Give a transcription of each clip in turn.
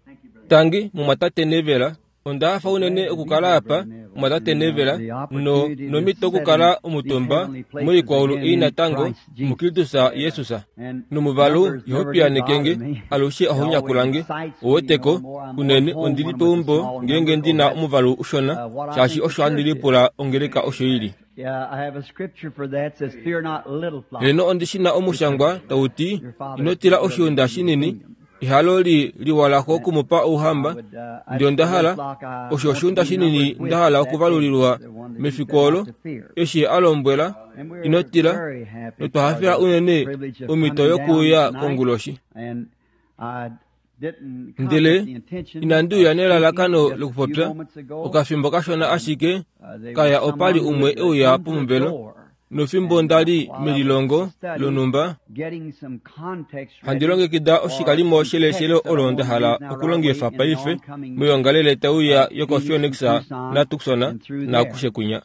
tangi mumatate nevela onda fa unene okukala apa mumatate nevela no mito okukala umutumba muri kwa ulu ina tango mukilitusa Yesusa no muvalu yopia nekenge alushi ahonya kulange oweteko unene ondilipe umbo ngenge ndina umuvalu ushona shashi osho andilipula ongereka osho ili. Yeah, I have a scripture for that says, "Fear not, little flock." Leno ondishina omushangwa tauti inotila osho ndashinini ihaloli liwala ko kumupa uhamba ndio ndahala osho shunda shinini ndahala okuvalulirwa mefikolo eshi alombwela inotila notahafira unene umito yokuya konguloshi ndile inandu yanela lakano lukupopya okafimbo kashona ashike kaya opali umwe euya pumumbelo nofimbo ndali mililongo lonumba handilonge kida oshikalimo shele olonda hala okulongefa paife muyongalele tauya yokofioneksa na tuksona na kushekunya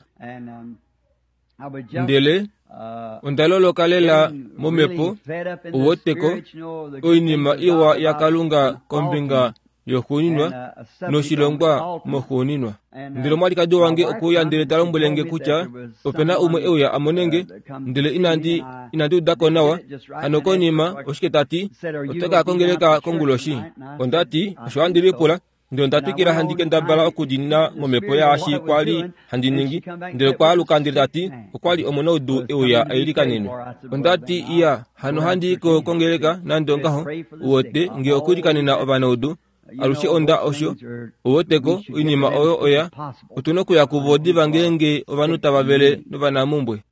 ndele ondalolo kalela momepo uwoteko oinima iwa yakalunga kombinga yokuninwa noshilongwa mokuninwa ndilo mwali kadi wange okuya ndile talombwelenge kucha opena umwe euya amonenge ndile inandi udako nawa hanokonima oshiketati oteka kongeleka konguloshi ondati osho andilipula ndio ndatikira handike ndabala okudina momepo ya ashi kwali handiningi ndile kwaluka ndilati okwali omono udu euya ailikanene ondati iya hano handiko kongeleka nandongaho uwote nge okulikanena obana udu alushi onda osho uwoteko inima oyo oya utuno kuya kuvodi vangenge ovanuta vavele novanamumbwe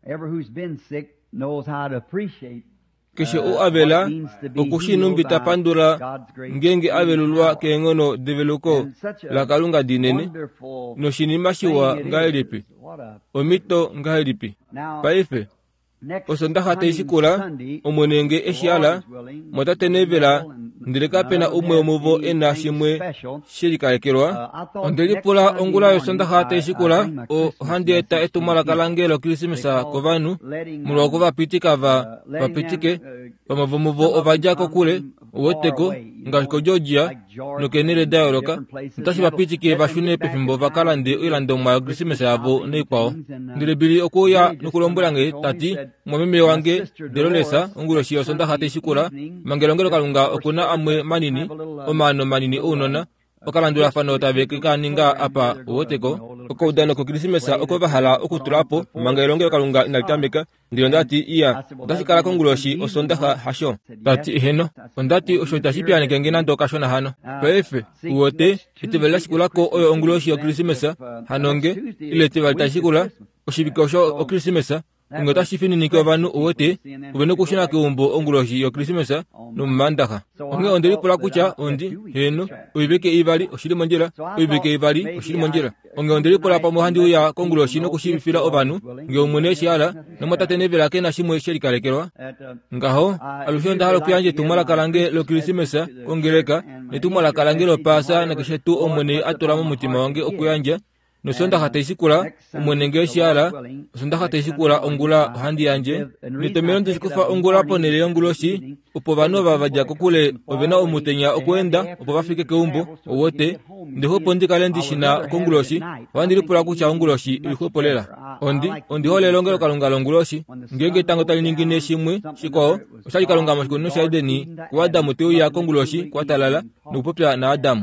keshe avela okushinumbita pandula ngenge avelulwa kengono develuko la kalunga dinene no shinima shiwa ngailipi omito ngailipi paife osondaha teisikula omwenenge eshiala motatenevela ndileka pena umwe omuvo ena shimwe shilikaekelwa ondelipula ongula yosondaha teisikula handieta etumalakalangelelo krisimesa kovanu muloko vapitika vapitike vamavomuvo ovajako kule uwoteko ngashiko Georgia nokenele dayoloka ntashi vapitike vashune pefimbo vakalande ilandoma ya krisimesa yavo neikwao ndilebili okuya nukulombelange tati mwameme wange delolesa onguloshi yosondaha teisikula mangelongelo kalunga okuna amwe manini omano manini unona okalandula fano tavekekaninga apa uwoteko okoudano ko krisimesa okovahala okutulapo mangelongelo kalunga inalitambeka ndilo ndati iya ndashikala konguloshi osondaha hasho tati iheno ondati osho tashipyanekenge nando kashona hano paife uwote itevela shikulako oyo onguloshi yo krisimesa hanonge ilete tashikula oshibika osho okrisimesa ngota shifininike ovanu uwote uvene kushina keumbo onguloshi yo krisimesa nummandaha onge ondelipula kucha ondi heno uibeke ivali oshili monjela uibeke ivali oshili monjela onge ondelipula pamo handi uya konguloshi nokushifila ovanu nge umwene shiala nomotatenevela kena shimwe shelikalekelwa ngaho alusho ndahalo kuyanje tumalakalange lo krisimesa kongeleka netumalakalange lo pasa nakeshetu omwene atolamo mutima wange okuyanja nosondaha teisikula umwenenge shiala sondaha teisikula ongula handi yanje nitomero ndishikufa ongula ponele onguloshi upo vano vavajako kule ovena omutenya okwenda upo vafike keumbo owote ndihopo ndikale ndishina konguloshi wandilipula kucha onguloshi ilihopolela ondiholelongelo kalunga longuloshi ngenge tango taliningine shimwe shikwao oshali kalunga moshikunino sha Edeni kwa Adamu teuya konguloshi kwa talala nukupopya na Adamu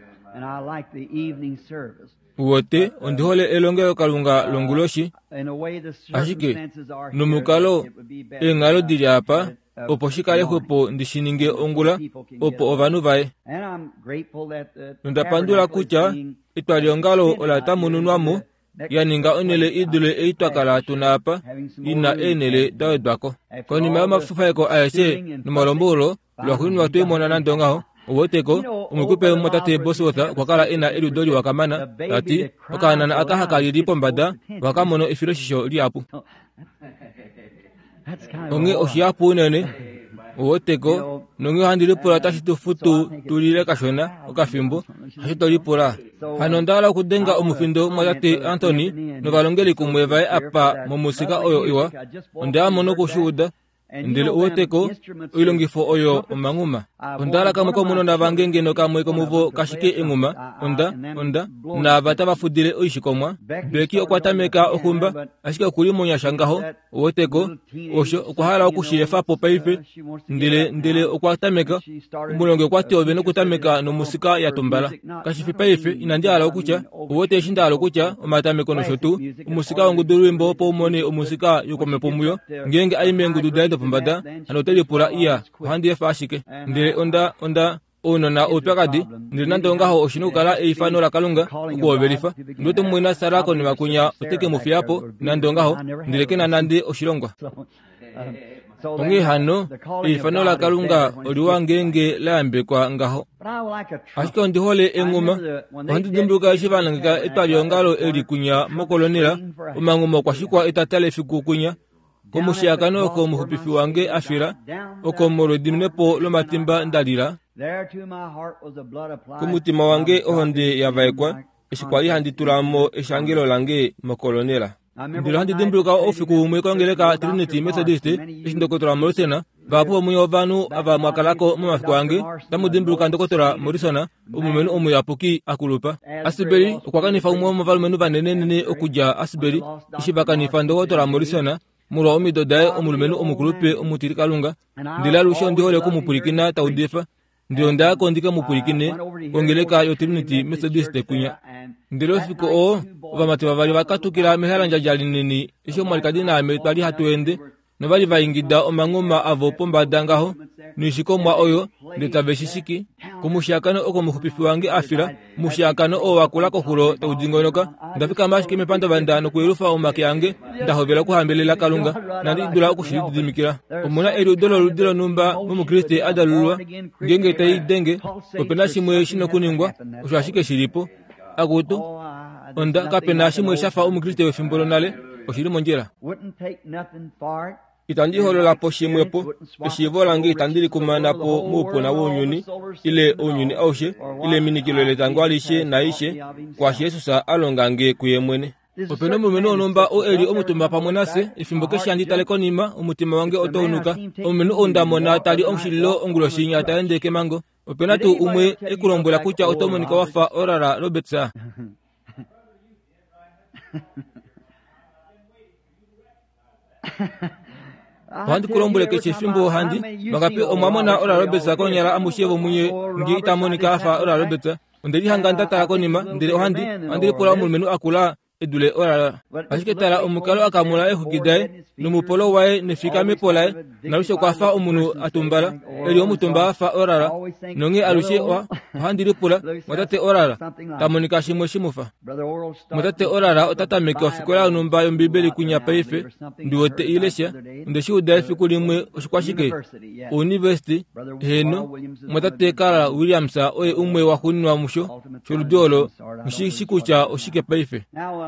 uwote ondihole elongelo kalunga longuloshi ashike numukalo engalo dili apa opo shikale hwepo ndishininge ongula opo ovanu vae nondapandula kucha itwali ongalo olatamununwamo yaninga onele idule eitwakala tunapa ina enele dawedwako konima yamafufaeko ayese numalombulo lwahuinwa tuimona nandongaho uwoteko umukupe motate bosotha kwakala ina eludoli wakamana ati okanana akahaka lilipo mbada wakamono ifilo shisho liapu onge oshiapu unene uwoteko nonge handilipula tashitufutu tulile kashona okafimbo hashitolipula hanondala kudenga omufindo motate Anthony novalongeli kumwevae apa momusika oyo iwa onde amono kushuda ndele uwoteko uilongifo oyo omang'uma ondala kamwe komunonda vangengeno kamwe komuvo kashike eng'uma onda na vata vafudile oishikomwa beki okwatameka ohumba ashike okuli monyashangaho uwoteko osho okwahala okushilefapo paife ndele okwatameka mulonge okwati ove nokutameka nomusika yatumbala kashifi paife inandiala okucha uwote eshindala okucha omatameko noshotu umusika wongudulwimbo opo umone omusika yukomepo muyo ngenge aime ngudu daito pombada anotelipula iya ohandiyefa ashike ndele onda unona upyakadi ndile nandongaho oshinukala eifano la Kalunga okuovelifa ndote mwina sarako ni wakunya uteke mufiapo nandongaho ndile kena nandi oshilongwa onge hano eifano la Kalunga oliwa ngenge layambekwa ngaho ashike ondihole eng'uma ondidumbuka eshivanangika etwalyongalo elikunya mokolonela omang'uma okwashikwa etatala efikukunya komushiyakano oko muhupifi wange afira oko molodinepo lomatimba ndalila kumutima wange ohonde yavaekwa eshikwali handitulamo eshangelo lange mokolonela ndilo handidumbuka ofiku umwe kongeleka Trinity Methodist eshindokotola Morrisona vapo omuyo vanu ava mwakalako momafiku wange tamudumbuka ndokotola Morrisona omumenu omuyapuki akulupa Asbury okwakanifa umwe omuvalumenu vanenenene okuja Asbury ishivakanifa ndokotola Morrisona mulwa omidodae omulumenu omukulupe omutili Kalunga ndila lusho ndihole kumupulikina taudefa ndilo ndako ndika mupulikine kongeleka yo Trinity Methodist kunya ndilo fiku o vamatima vali vakatukila mehalanja jalineni isho mwalikadina ame twali hatuende novali vaingida omang'uma avo pombada ngaho nishikomwa oyo ndetaveshishiki kumushiyakano oko muhupifi wange afira mushiyakano o wakulako hulo taudingonoka ndafika mashike mepanda vanda nokuelufa omake yange ndahovela kuhambelela Kalunga nandidula okushilidimikila omuna eludolo ludilo numba mumukriste adalulwa ngenge taidenge opena shimwe shinokuningwa osho ashike shilipo akutu onda kapena shimwe shafa umukriste wefimbolo nale oshili monjela itandiholola shimwepo eshivolange itandili kumanapo mupona wonyuni ile onyuni aushe ile minikilo letango alishe na ishe kwa Yesusa alongange kuyemwene openo mumeno onomba oeli omutumba pamwenase ifimbo keshanditale konima omutima wange otounuka omumenu ondamona tali omushililo ongulo shinya taendeke mango opena tu umwe ekulombwela kutya otomonika wafa orara Robertsa handi kulombule kechifimbo handi bagapi omwamona ora Robertsa konyala amushevo munye ngi itamonika afa ora Robertsa ndeli hanganda tala konima ndele handi pula omulumenu akula edule orala ashike tala omukalo akamula ehukidai numupolo wae nefika mepolae nalushe kwafa omunu atumbala eli omutumba afa orala nonge alushe wa handiri pula mwatate orala tamonika shimwe shimufa mwatate orala otatameke ofikola onumba yombibeli kunya paife ndiwote ilesha ndeshi udai fikulimwe oshikwashike university heno mwatate Carl Williamsa oye umwe wakuninwa musho sholudiolo mshikucha oshike paife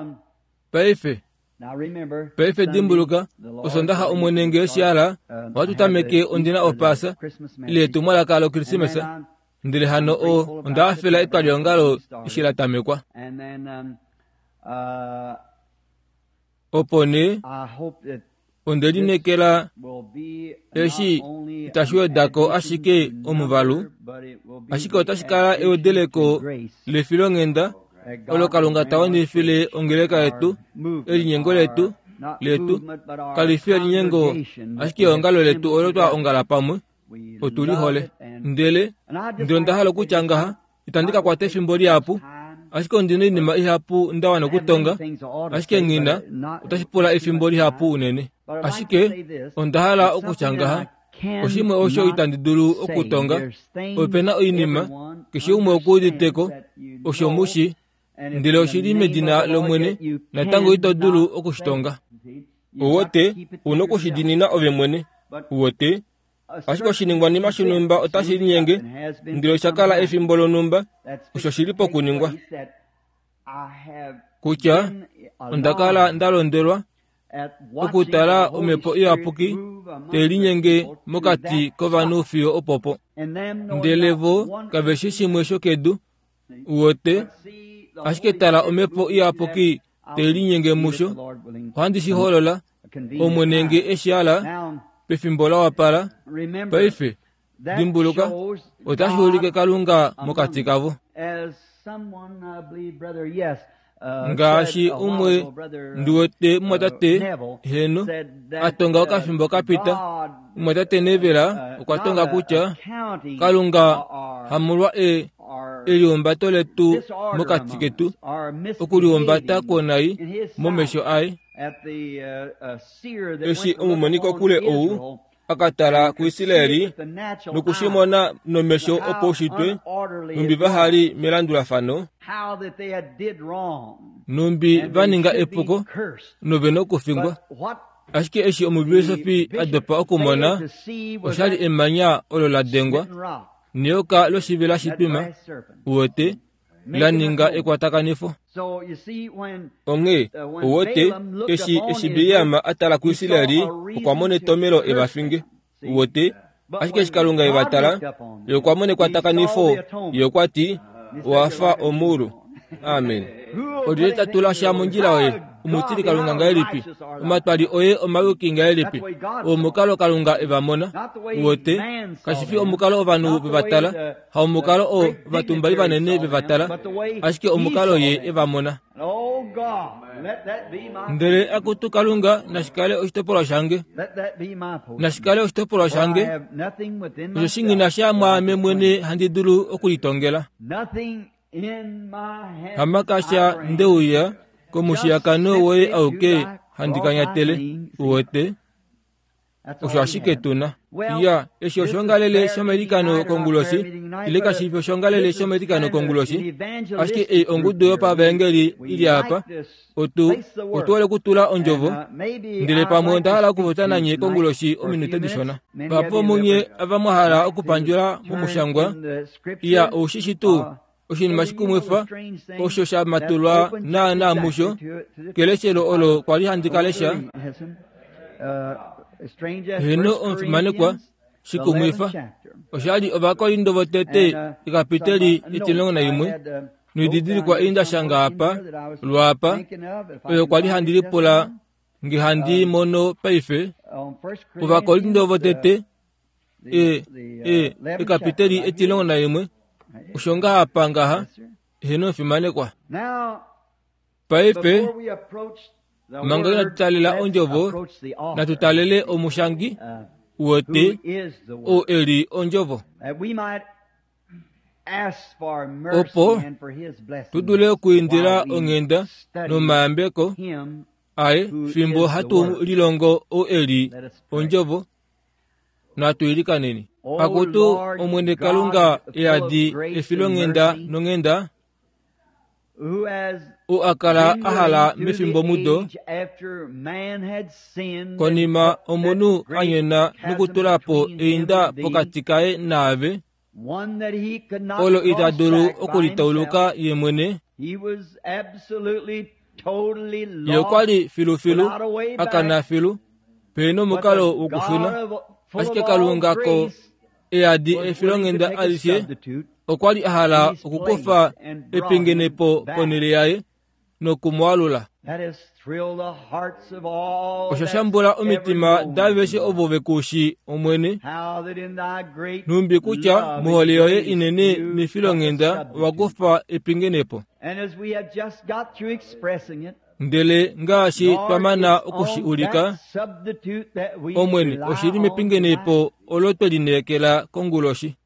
paife dimbuluka osondaha umwenenge eshiala watutameke ondina opasa ile tumwala kalo Krismesa ndile hano o ondafela etwalyongalo ishilatamekwa opone ondelinekela eshi itashwedako ashike omuvalu ashike otashikala eodeleko lefilongenda olo Kalunga tawani file ongeleka letu elinyengo letu kalifia linyengo ashike ongalo letu olo twa ongala pamwe otulihole ndele ndondahalo kuchangaha itandika kwa tefimboli hapu ashike ondino inima ihapu ndawana kutonga ashike ngina utashipula ifimboli hapu unene ashike ondahala okuchangaha oshimwe osho itandidulu okutonga opena oinima kishi umwe okuditeko osho mushi ndile oshili medina lomwene natango itodulu okushitonga uwote unokushidinina ove mwene uwote ashiko shiningwa nima shinumba otashilinyenge ndilo shakala efimbolo numba osho shilipo kuningwa kutya ondakala ndalondelwa okutala omepo iyapuki telinyenge mokati kovanufiyo opopo ndelevo kaveshi shimwe shokedu uwote ashike tala omepo iyapuki telinyenge musho handi shiholola omwenenge eshiala pefimbola wapala remember, paife that dimbuluka shows otashulike God kalunga among mukati us. kavo As someone, I believe, brother, yes, ngashi said a while umwe ago, brother, nduwete mwatate Neville henu said that, atonga okafimbo kapita God, mwatate nevela ukatonga not kucha accounting kalunga our hamulwa our eliombato letu disorder mukati among ketu us, our okuliomba misbehaving takonai in His sight. momesho ai At the seer that esi went to look omumoniko upon kule Israel, ou akatala ku Isilaeli with the natural nukushimona nomesho eye, oposhitwe how unorderly numbi it was, vahali milandula fano how that they had did wrong, numbi and they vaninga should be epuko cursed. nove nokufingwa But what ashike esi omubilosofi the adopa bishop okumona failed to see was oshali that emanya olola dengwa smitten rock, nioka losivila that shipima brass serpent. uwote laninga ekwatakanifu So you see, when onge when uwote Balaam looked esi upon esibiyama Israel, atala ku he saw Isilaeli a reason ukwamone to tomelo curse ebafinge them. See? uwote But ashike when esikalunga God ebatala looked upon them, yokwamone he saw kwatakanifo the atonement. yokwati wafa omuru amen odileta tulasha munjila oye umutili kalunga ngaelipi omatwali oye omayuki ngaelipi omukalo kalunga evamona uwote kashifi omukalo ovanu bevatala ha omukalo o vatumbali vanene bevatala ashike omukalo ye evamona Oh God, let that be my ndele akutu kalunga nashikale oshitopolwa shange let that be my portion. nashikale oshitopolwa For I shange have nothing within osho myself, shingina shamwame mwene handidulu okulitongela nothing in my hand. hamakasha ndeuya komushiyakano woye auke handikanyatele uwote osho ashike tuna iya esho oshongalele shomelikano kongulosi ile kashifi oshongalele shomelikano kongulosi ashike e ongudu yopa vengeli ili apa otuole kutula onjovo ndile pamwe ndahala okuvotana nye kongulosi ominute dishona papo munye avamwahala okupanjula mumushangwa iya oshishitu oshinima shikumwefa osho shamatulwa na musho keleshelo olo kwalihandikalesha heno onfimanekwa shikumwefa oshali ovakolindo tete ikapiteli etilongo na imwe nwididili kwa inda shanga apa lwapa oyo kwalihandilipola ngihandi mono paife ovakolindo tete ikapiteli etilongo na imwe ushonga apa ngaha heno onfimanekwa paife mangana tutalela onjovo na tutalele omushangi uwote o eli onjovo opo tudule kuindila ongenda nomayambeko aye fimbo hatu lilongo o eli onjovo na tuilikaneni akutu omwene kalunga eadi efilongenda nongenda o akala ahala mefimbo mudo konima omunu anyena nukutulapo einda pokati kaye naave olo itadulu okulitauluka yemwene yokwali filufilu akana filu peno mukalo ukufuna ashike kalungako eadi efilongenda alisye okwali ahala okukofa epingenepo ponele yaye nokumwalula oshashambula omitima daveshe obove kushi omwene numbi kucha muhole yoye inene nifilongenda wakufa epingenepo ndele ngashi pamana okushiulika omwene oshili mepingenepo olotwelinekela konguloshi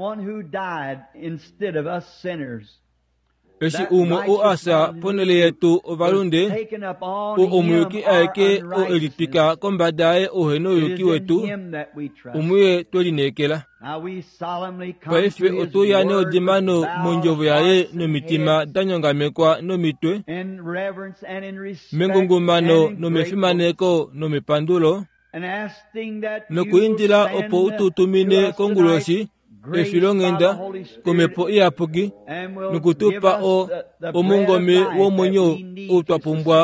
esi umwe o asa ponele yetu ovalunde o omuyuki aeke o elipika kombadaye oheno oyuki wetu umuye twelinekela paife otuyane odimano monjovo yaye nomitima danyongamekwa nomitwe mengungumano nomefimaneko nomepandulo nokuindila opo ututumine kongulosi efilongenda komepo iyapuki nukutupa o omungome womwenyo utwapumbwa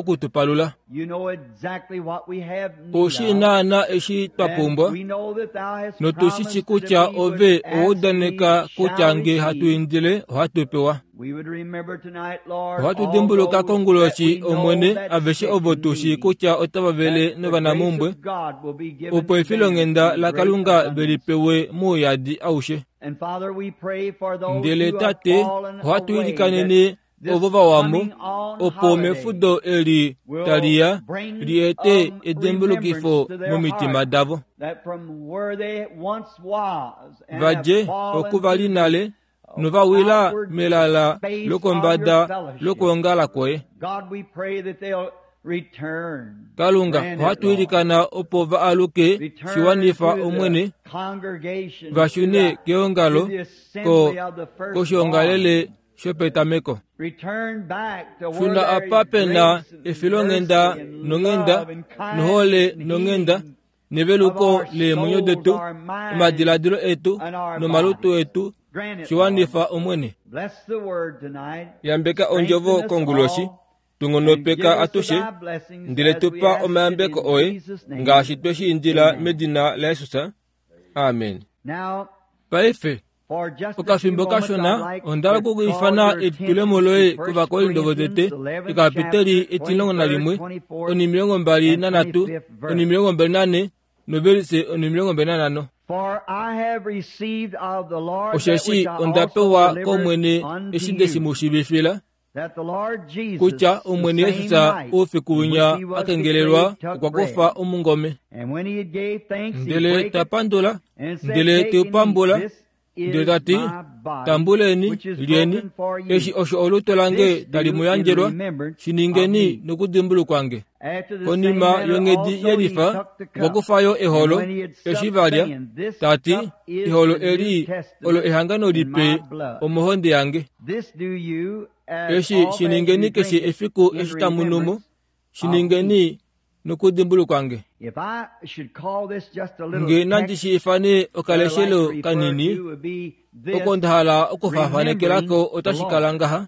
okutupalula. You know exactly what we have need Oshi na eshi twapumbwa. and we know that thou hast Notushi promised chikucha that we ove would odaneka ask, we shall kuchange receive. hatu indile hatu pewa. We would remember tonight, Lord, Hatu all dimbuluka those that konguloshi we know omwene that aveshi sick obotushi need, kucha otavavele that the novana grace mumbwe. of God will be given Opo to ifilo them ngenda in la great kalunga abundance. belipewe muyadi aushe. And Father, we pray for those Ndele who have tate fallen hatu away, irikanene that this obova wamu coming on opo holiday mefudo eri will talia bring riete edembulukifo remembrance to their mumitima heart, davo. that from where they once was and Vaje have fallen okuvali to nale nuva wila outward melala space lokombada of your fellowship. lokongala kwe. God, we pray that they'll return. Kalunga Grant it, hatu Lord. irikana opo va aluke Return shiwanifa to omwene the congregation, vashune to keongalo the ko assembly of the firstborn. koshiongalele shopetameko. Return back to where Shuna there is apape na grace and efilongenda mercy and nongenda love and kindness nuhole and nongenda healing neveluko of our le monyo souls, detu our minds, madiladilo etu and our no malutu bodies. etu Grant it, shiwanifa Lord. omwene. Bless the word tonight. Yambeka Strengthen onjovo us konguloshi all. tungono And give peka us atushe thy blessings ndile as we tupa ask it omeambeko in oe Jesus' name. ngashi tweshi injila Amen. medina la Yesusa. Amen. Now, Paife for just a few ukafimbo moments, I'd kashona like ondala to call kukuifana your etule attention moloe to 1 kuva koindo vodete Corinthians 11 ikapiteri chapter, etilongo na 23rd, limwe 24th, oni milongo mbali and nanatu 25th verse. oni milongo mbali nane novelise oni milongo mbali nanano. For I have received of the Lord that Osheshi which I also ondapewa delivered komwene unto eshinde you, simushibifila that the Lord Jesus, kucha the omwene same Yesusa night ufe in kuwinya which he was akengelelwa betrayed, took ukwakufa bread. omungome. And when he had gave thanks, he Ndele brake it, tapandula and said, ndele Take and eat, teupambula this ndele is tati my body, tambuleni which is lieni broken for you. eshi osho olutolange This do talimuyanjelwa in remembrance of shiningeni me. nukudimbulu kwange. After the same Konima manner yongedi also yelifa he took the cup, wakufayo and eholo when he had supped, eshivalya saying, This tati cup is iholo the New eri Testament olo ehangano in my lipe blood. omuhonde yange. This do you as Eshi oft as shiningeni you keshi drink it efiku in eshitamunumu remembrance shiningeni nukudimbulu kwange. If I should call this just a little Nge text, nanjishi ifane what I'd like to okaleshelo refer kanini to would be this, okondahala okufafanekelako remembering the otashikalanga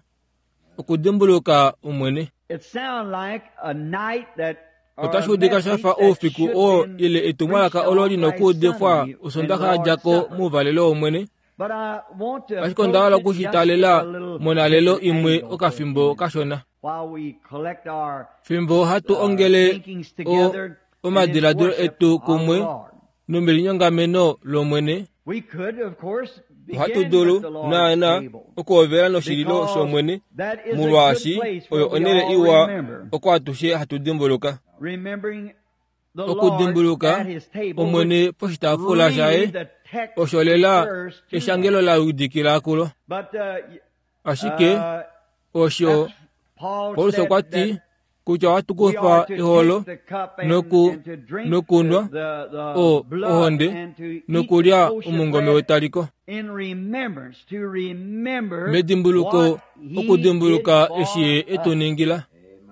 okudimbuluka umwene. It sounds like a night that or a Otashudika message shafa that ofiku should o have been ile etumwaka preached ololi on noku like defwa Sunday in usondaka Lord's jako Supper. muvalelo umwene. But I want to Ashikondala approach it just kushitalela a little monalelo different imwe angle for a okafimbo minute. kashona. While we collect our Fimbo hatu ongele thinkings together o and in madiladuro worship etu of the kumwe Lord. numelinyongameno lomwene. We could, of course, Hatu begin with dulu the na Lord's na table. okovela no shililo Because shomwene that is a mulwashi good place oyo where we onele all iwa remember. okwatushe hatudimbuluka. Remembering the Lord Okudimbuluka at his table, omwene which poshitafula really shaye the text osholela refers to eshangelo that. la udikila kulo. But Ashike osho Paul oluso said kwati that kucha we watukufa are to iholo take the cup and to drink nokunwa the blood ohonde and to eat nokulya the kosher umungome bread wetaliko in remembrance, to remember medimbuluko what he okudimbuluka did for eshiye us. etoningila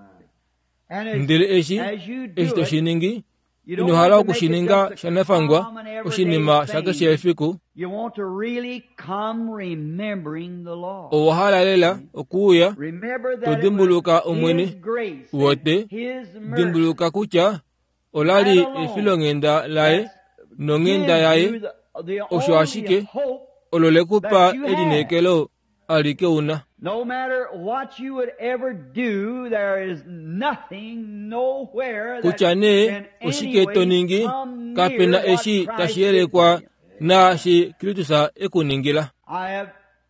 And as, ndele eshi as you do eshito it, shiningi you don't inohala want to make it okushininga just a shanefangwa common everyday oshinima shake thing. shefiku You want to really come remembering the Lord. owahalalela okuya Remember that it todimbuluka was omwene His grace wote and His mercy dimbuluka kucha olali That alone efilongenda laye that nongenda gives yaye you the osho only ashike hope. ololekupa that you have. elinekelo alike una. No matter what you would ever do, there is nothing, nowhere that kuchane can ushike anyway toningi come kapena near what eshi Christ tashiyelekwa did. na shi kritusa ekuningila. I have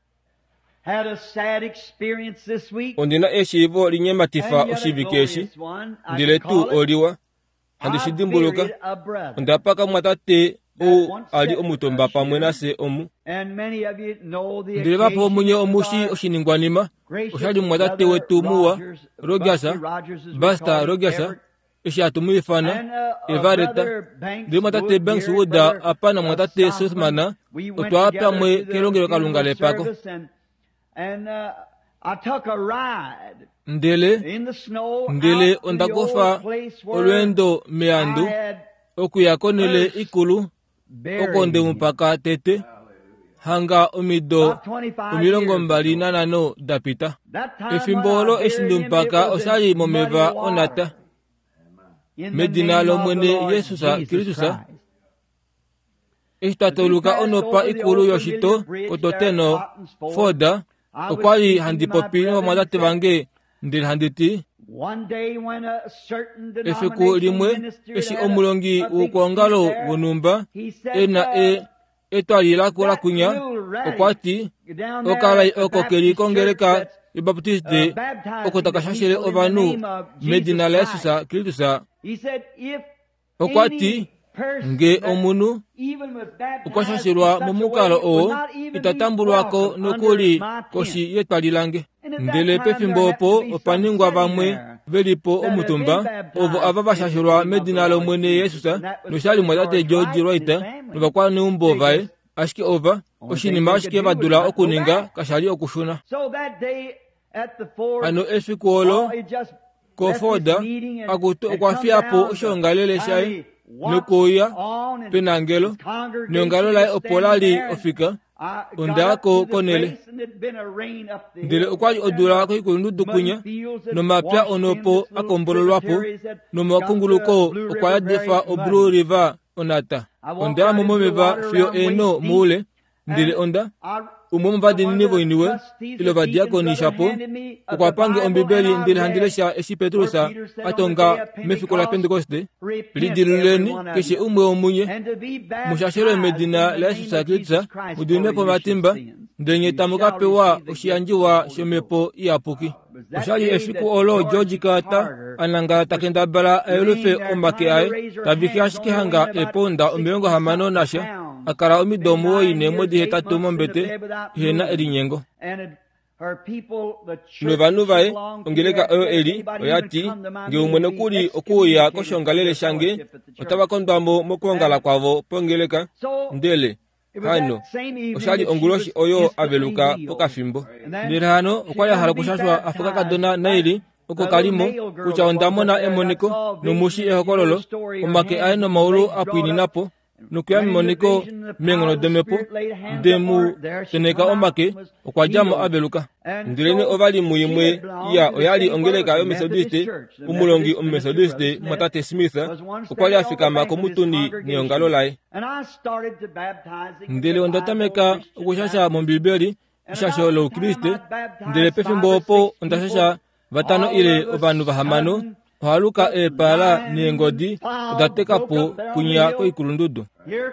had a sad experience this week. Ondina eshi ivo linyematifa And yet a oshivikeshi glorious one, I ndile can tu call it. oliwa I andishidimbuluka buried a brother. ondapaka mwatate o ali omutomba pamwe nase omu And many of you know the ndile vapo omunye occasion omushi of our oshiningwanima gracious oshali mwatate brother wetu muwa Buster rogasa Rogers, as we basta call him, rogasa Everett. eshi atumwifana And, a evareta brother Banks ndile mwatate Wood, Banks dear Wood brother, apana mwatate Southman. Suthmana We went otwapa together mwe to the kelongelo funeral kalungale pako service, and I took a ride ndele in the snow ndele out to the ondakofa old place where olwendo meandu I had okuyakonele ikulu buried okonde him. mupaka tete hanga omido omilongo mbali nanano dapita efimbolo eshindu mpaka osali momeva onata medina lomwene yesusa kristusa istatoluka onopa ikulu yoshito kototeno foda okwali handipopino mwadate vange ndili handiti efiku limwe eshi omulongi ukongalo wonumba ena etwalilako lakunya okwati okalai okokeli kongeleka ibaptiste okotakashashele ovanu medina la yesusa kristusa okwati nge omunu ukwashashilwa mumukalo owo itatambulwako nokuli koshi yetwalilange ndele pefimbopo opaningwa vamwe velipo omutumba ovo ava vashashilwa medina lomwene yesusa noshali mwadate George Wright novakwani umbovaye ashike ova oshinima ashike vadula okuninga kashali okushuna ano efiku olo kofoda akuti okwafiapo oshongalele shaye nokuya penangelo neongalo laye opolali ofika ondako konele ndele okwali odula ko ikulundu kunya nomapya onopo akombololwapo nomakunguluko okwaya defa Blue River onata onda momomeva fio eno mule ndele onda umomvadi nivo iniwe ilo vadiakonishapo okwapange ombibeli ndele handilesha esi Petrusa atonga mefiko la Pentekoste lidiluleni keshe umwe omunye mushashelo medina la Yesusa Kristusa mudinepo matimba ndenye tamukapewa oshiyanjiwa shomepo iapuki oshali efiku olo George Carter ananga takenda bala elufe omake aye tabiki ashike hanga eponda omilongo hamano nasha akara omidomo woyine mwedi hetatu mombete hena erinyengo novanu vaye ongeleka oyo eli oyati nge umwene kuli okuya koshongalele shange otavakondwamo mokongala kwavo pongeleka ndele hano oshali onguloshi oyo aveluka pokafimbo ndele hano okwali ahala kushashwa afuka kadona naili oko kalimo kucha ondamona emoniko nomushi ehokololo omake aye nomaulu apwininapo nukuya mimoniko mengono demepo demu teneka omake okwajamo aveluka ndileni ovali muyimwe ya oyali ongeleka yo Methodiste umulongi Methodiste Matate Smith okwali afikama komutuni niongalo laye ndele ondatameka okushasha mombilbeli ishasho lo Kriste ndele pefimbopo ondashasha vatano ile ovanu vahamano haluka epala niengodi odatekapo kunya ko ikulundudu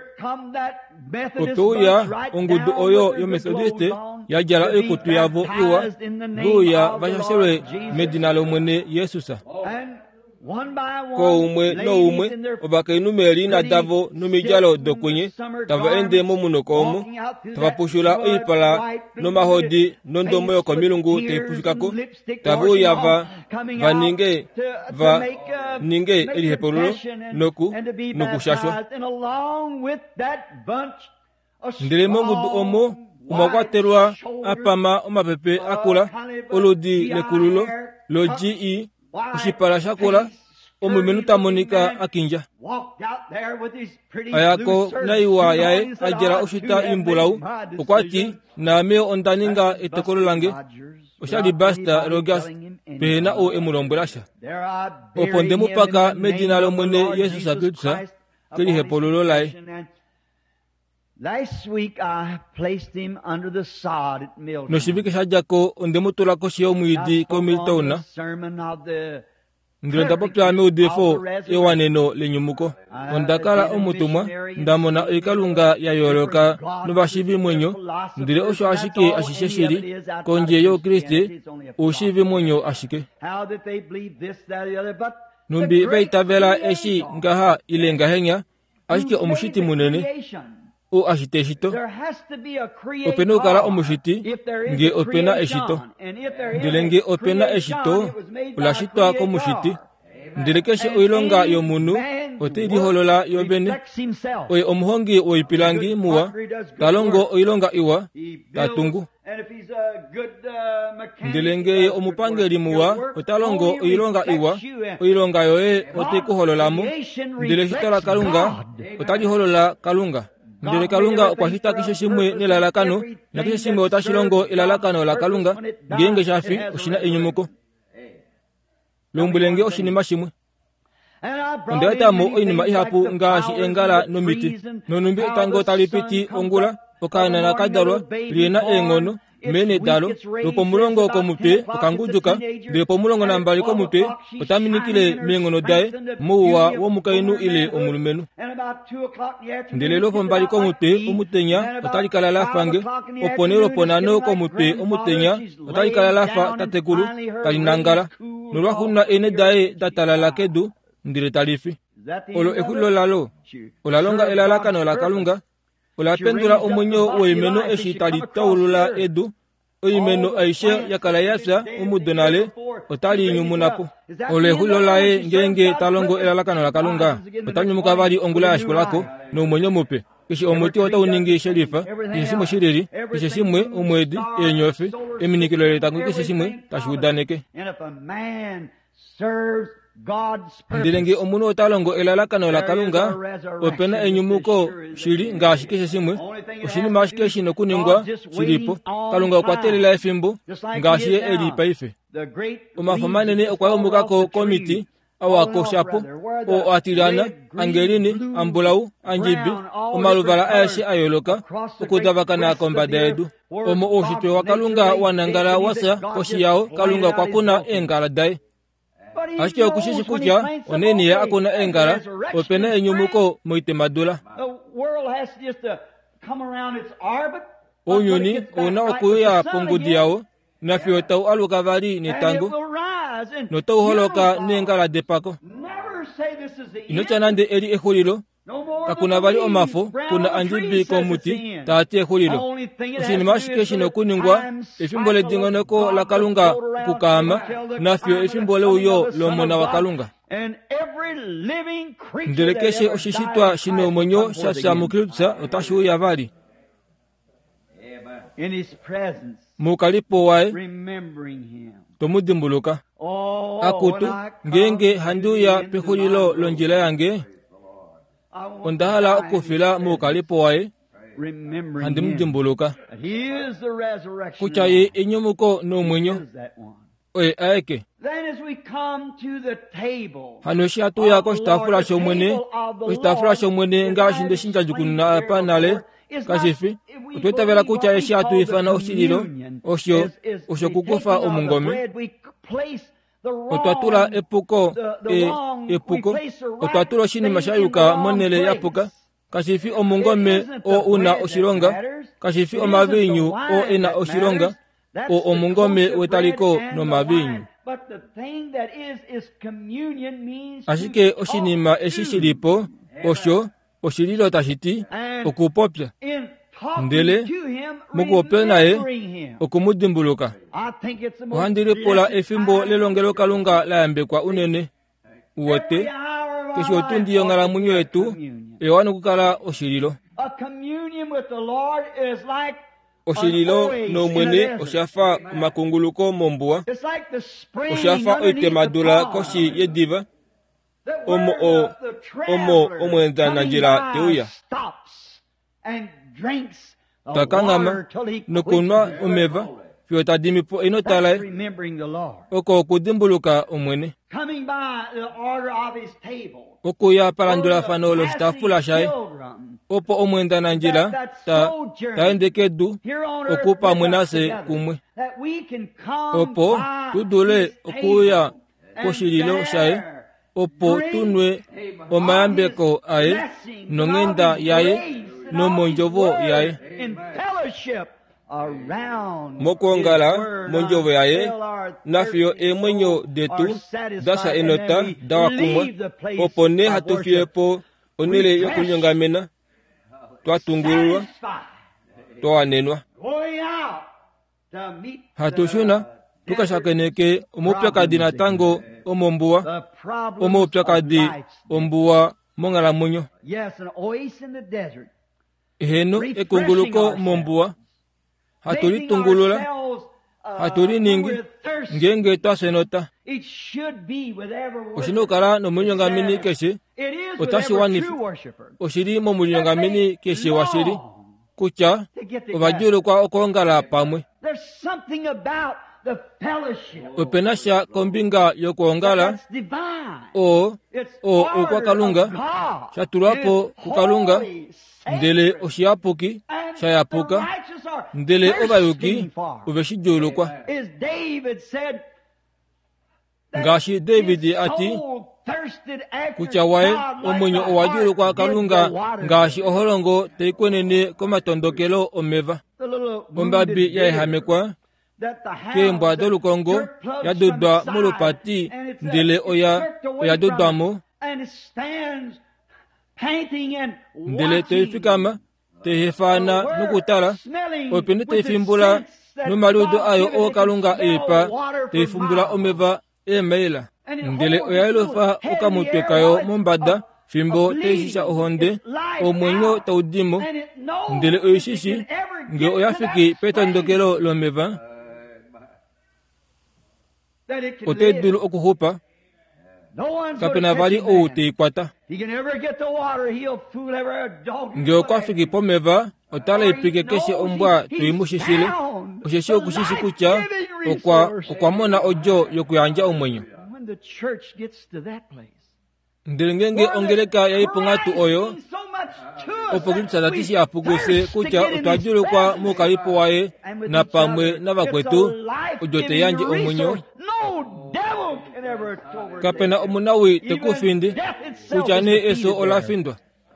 otuya ongudu oyo yo Methodiste yajala ekutu yavo iwa buya vashashelwe medina lomwene Yesusa ko umwe no umwe obakainumeli na davo numijalo dokwenye tava ende momunokomu tava pushula oipala nomahodi nondomo yoko milungu teipushikako tavu yava ninge elihepolulo nokushashwa ndele mongudu omo umakwaterwa apama omapepe akula oludi lekululo loji ushipala shakula omumenu tamonika akinja ayako naiwa yae ajera oshita imbulau okwati na meo ondaninga etekolo lange oshali basta rogas pehena o emulombwelasha opondemu paka medina lomwene Yesusa Kristusa kelihepololo lae. Last week I placed him under the sod at Milton. Noshibike shajako ondemutula koshio mwidi ko Miltona. Ndionda popya me udefo ewaneno lenyumuko. Ondakala omutumwa ndamona ikalunga ya yoroka nubashivi mwenyo ndire osho ashike ashisheshiri konje yo Kristi ushivi mwenyo ashike. Numbi baitavela eshi ngaha ilenga henya ashike omushiti munene. O ashite eshito opena ukala omushiti nge opena eshito ndile nge opena eshito ulashitwa komushiti ndile keshe oilonga yomunu oteiliholola yobene oye omuhongi oipilangi muwa talongo oilonga iwa tatungu ndile nge omupangeli muwa otalongo oilonga iwa oilonga yoye oteikuhololamo ndile shitola kalunga otaliholola kalunga ndele kalunga kwa hita kishe shimwe nilalakano na kishe shimwe otashilongo ilalakano la kalunga ngenge shafi oshina enyumuko lumbulenge oshinima shimwe ndetamo oinima ihapu ngashi engala nomiti nonumbi tango talipiti ongula okana na kadalwa liena engono mene dalo lupomulongo ko mutwe okangujuka ndele pomulongo nambali ko mutwe otaminikile mengono dae muwa wo mukainu ile omulumenu ndele lopo mbali ko mutwe omutenya otalikala lafange oponero ponano ko mutwe omutenya otalikala lafa tatekulu talinangala nolwahuna ene dae datalala kedu ndile talifi olo ekulo lalo olalonga elalakano la kalunga olapendula omunyo oimeno eshitali taulula edu oimeno aishe yakala yasa umudonale otali nyumunapo olehulo lae ngenge talongo elalakano la kalunga otanyumuka bali ongula yashikolako no omunyo mupe kishi omuti otauningi sherifa kishi simwe shiriri kishi simwe omwedi enyofe eminikilo letangu kishi simwe tashudaneke ndilengi omunu otalongo elalakano la kalunga opena enyumuko shili ngashi kishe simwe oshinima shike shino kuningwa shilipo kalunga okwatelela efimbo ngashi ye elipa ife omafamanene okwayomukako komiti awako shapo o atirana angelini ambulau anjibi omaluvala ayashi ayoloka okutavakana kombada yedu omo oshitwe wa kalunga wanangala wasa koshiyao kalunga kwakuna engala dae ashike okushishi kutya oneni ya akuna engala opena enyumuko moitemadula onyoni ona okuya pongudi yawo nafyo tau aluka vali netango notau holoka nengala depako inochanande eri ehulilo kakuna vali omafo kuna anjibi komuti taati ehulilo oshinima shike shino kuningwa efimbole dingoneko la kalunga kukama nafyo efimbole uyo lomona wa kalunga ndelekeshe oshishitwa shino omonyo shashamukilutsa otashuya vali mukalipo wae tomudimbuluka akutu ngenge handuya pehulilo lonjila yange ondahala okufila mukalipo wae handimudimbuluka kutya ye enyumuko nomwenyo oye aeke hano shatuya koshitafula shomwene oshitafula shomwene ngashi ndeshinjajukununa apanale kashifi otwetavela kutya eshatu ifana oshililo osho kukufa omungome otwatula epuko otwatula oshinima shayuka monele yapuka kashifi omungome o una oshilonga kashifi omavinyu o ena oshilonga o omungome wetaliko nomavinyu ashike oshinima eshishilipo osho oshililo tashiti okupopya ndele mukupopya naye okumudimbuluka ohandilipola efimbo lelongelo kalunga layambekwa unene uwote keshi otundi yong'alamwenyo yetu ewani kukala oshililo oshililo nomwene oshafa omakunguluko mombuwa oshafa oitemadula koshi yediva omo omwendananjila teuya takangama nokunwa omeva fyo tadimipo enotalae oko okudimbuluka omwene okuya palandula fano loshitafula shaye opo omwendananjila taendekedu okupa mwenase kumwe opo tudule okuya koshililo shaye opo tunwe omayambeko aye nong'enda yaye nomonjovo yaye mokuongala monjovo yaye nafyo emwenyo detu dasa enota dawakumwa opo ne hatufiyepo onele yokunyongamena twatungululwa twawanenwa hatushuna tukashakeneke omupyakadi natango omombuwa omupyakadi ombuwa mong'alamwenyo heno ekunguluko mombuwa hatulitungulula haturi ningi ngenge twasenota It should be with every oshino kala no munyonga mini keshe It is with otashi every wanifu true worshiper. oshiri mo munyonga mini keshe washiri kucha obajuru kwa okongala pamwe There's something about the fellowship openasha kombinga yokuongala that's divine. o It's o part okwakalunga of God. shatulapo It is kukalunga holy, ndele sacred, oshiapuki and shayapuka the righteous are ndele thirsting obayuki for. ubeshijulu kwa As David said, that ngashi David his ati soul thirsted after kuchawaye God like omunyo the owajulu kwa hart did kalunga the water. ngashi oholongo teikwenene komatondokelo omeva The little ombabi wounded yayihamekwa deer that the hounds kembwa had dolukongo jerked plugs yadodwa from mulupati its side, and it's ndele it's oya jerked away oyadodwamo from it, and it stands panting and ndele watching, teifikama teihefana nukutala smelling opene with the teifimbula sense that numaludo God ayo given it to okalunga smell epa water for teifumbula miles. omeva emeila And it ndele holds oyailofa its head in the okamutwekayo air mombada while it's fimbo bleeding, teishisha ohonde its life omwenyo out, taudimo and it knows ndele if it oishishi can ever nge get to oyafiki that petondokelo place, lomeva that it can oteidulu live. okuhupa No one's kapena gonna vali catch him, man. outeikwata He can never get the water. He'll fool every dog. nge okwafiki pomeva otala ipike keshe ombwa toimushishile osheshi okushishi kucha okwamona ojo yokuyanja omwenyo When the church gets to that place, ndele ngenge ongeleka yaipongatu oyo so much to us opokilitsa that tatishi we apuguse thirst to kucha get in His utwajulu kwa presence. mukalipo waye And with na each pamwe other, na it's a vakwetu life-giving ojo teyanje omwenyo resource. No devil can ever overtake kapena it. omunawi Even tekufindi death itself kucha is ne defeated eso there. olafindwa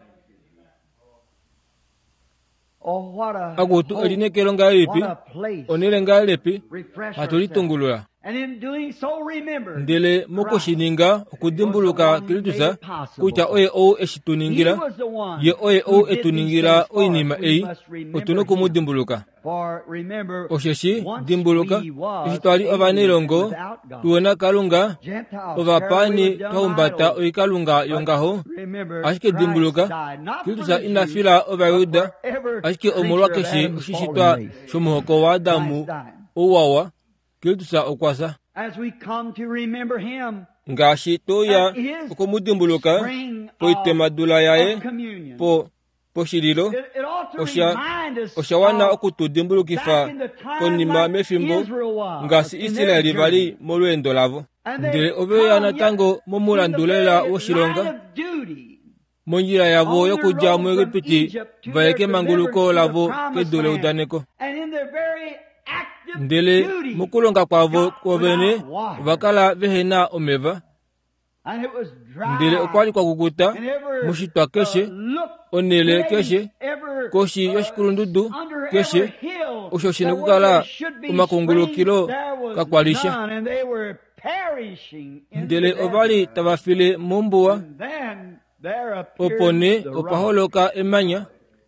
Oh, what a akutu hope. elinekelo ngalipi What a place. onile ngalepi Refresh ourselves. hatulitungulula And in doing so, remember, ndele mukoshininga okudimbuluka kilitusa kucha oye ou He eshituningira was the one ye oye who ou did etuningira these things for oinima us. We eyi must remember otuno him. kumudimbuluka For remember, osheshi once dimbuluka we was eshitwali aliens ovanilongo without God. tuwona kalunga Gentiles, ovapani carried with dumb twahumbata idols. oikalunga yongaho Remember, ashike Christ dimbuluka died not for kilitusa the Jews, inafila but ovayuda for every ashike creature omolwa of keshi Adam's oshishitwa fallen race. shomuhoko wa adamu Christ died. owawa kilitusa okwasa As we come to remember him, ngashi toya at his okumudimbuluka spring poitemadula yaye of communion, po shililo it ought to osha remind us oshawana of okutudimbulukifa back in the time konima like mefimbo Israel was ngasi in their isiraeli journey. vali molwendo lavo And they ndele come obeyoyana yet tango momulandulela in the woshilonga line of duty monjila yavo on their yokuja road mu from egipiti Egypt to vayeke their manguluko deliverance to lavo the promised kedule land. udaneko And in their very active ndele duty, mukulonga kwavo got kwovene without water. vakala vehena omeva And it was dry. ndele okwali kwakukuta And ever, mushitwa keshe look onele place, keshe ever, koshi yoshikulundudu under keshe every hill, oshoshine that kukala where there should be kumakungulukilo springs, there was kakwalisha none, and they were perishing in ndele the desert. ovali tavafile mumbuwa And then there appeared opone the rock opaholoka emanya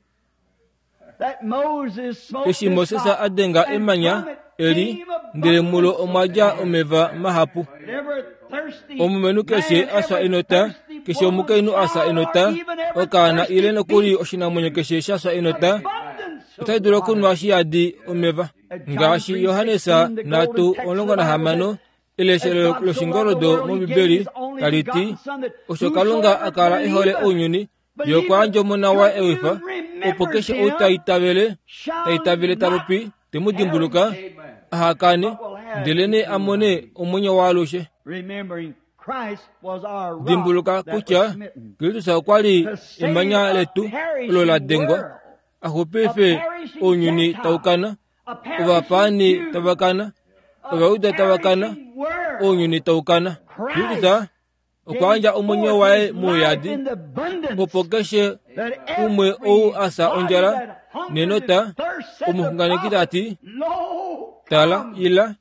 that Moses smote keshi this mosesa rock, adenga and emanya from it eli came a ndele mulo abundance of omwaja water. omeva mahapu Every thirsty omumenu keshe man, asa every inota thirsty keshe woman, omukenu asa child, inota or even every okana thirsty ileno kuli beast, oshinamwenyo keshe shasa inota abundance of utaidula water. kunwa shiyadi omeva ngashi yohanesa natu olongo na hamano ileshelo loshingolodo mu bibeli kaliti oshokalunga akala ihole onyuni yokwanjo muna wa ewifa opokeshe utaitabele talupi temudimbuluka ahakane ndelene amone omunyo walushe Remembering Christ was our rock dimbuluka that was kucha smitten. kilitusa kwali To save emanya a letu perishing lola dengwa world, ahopefe a perishing onyuni Gentile, taukana a perishing ovapani Jew, tabakana a ovauda tabakana perishing world. onyuni taukana Christ kilitusa okwanja omunyo wae muyadi opokeshe umwe ou asa onjala nenota omuhunganikita ati tala ila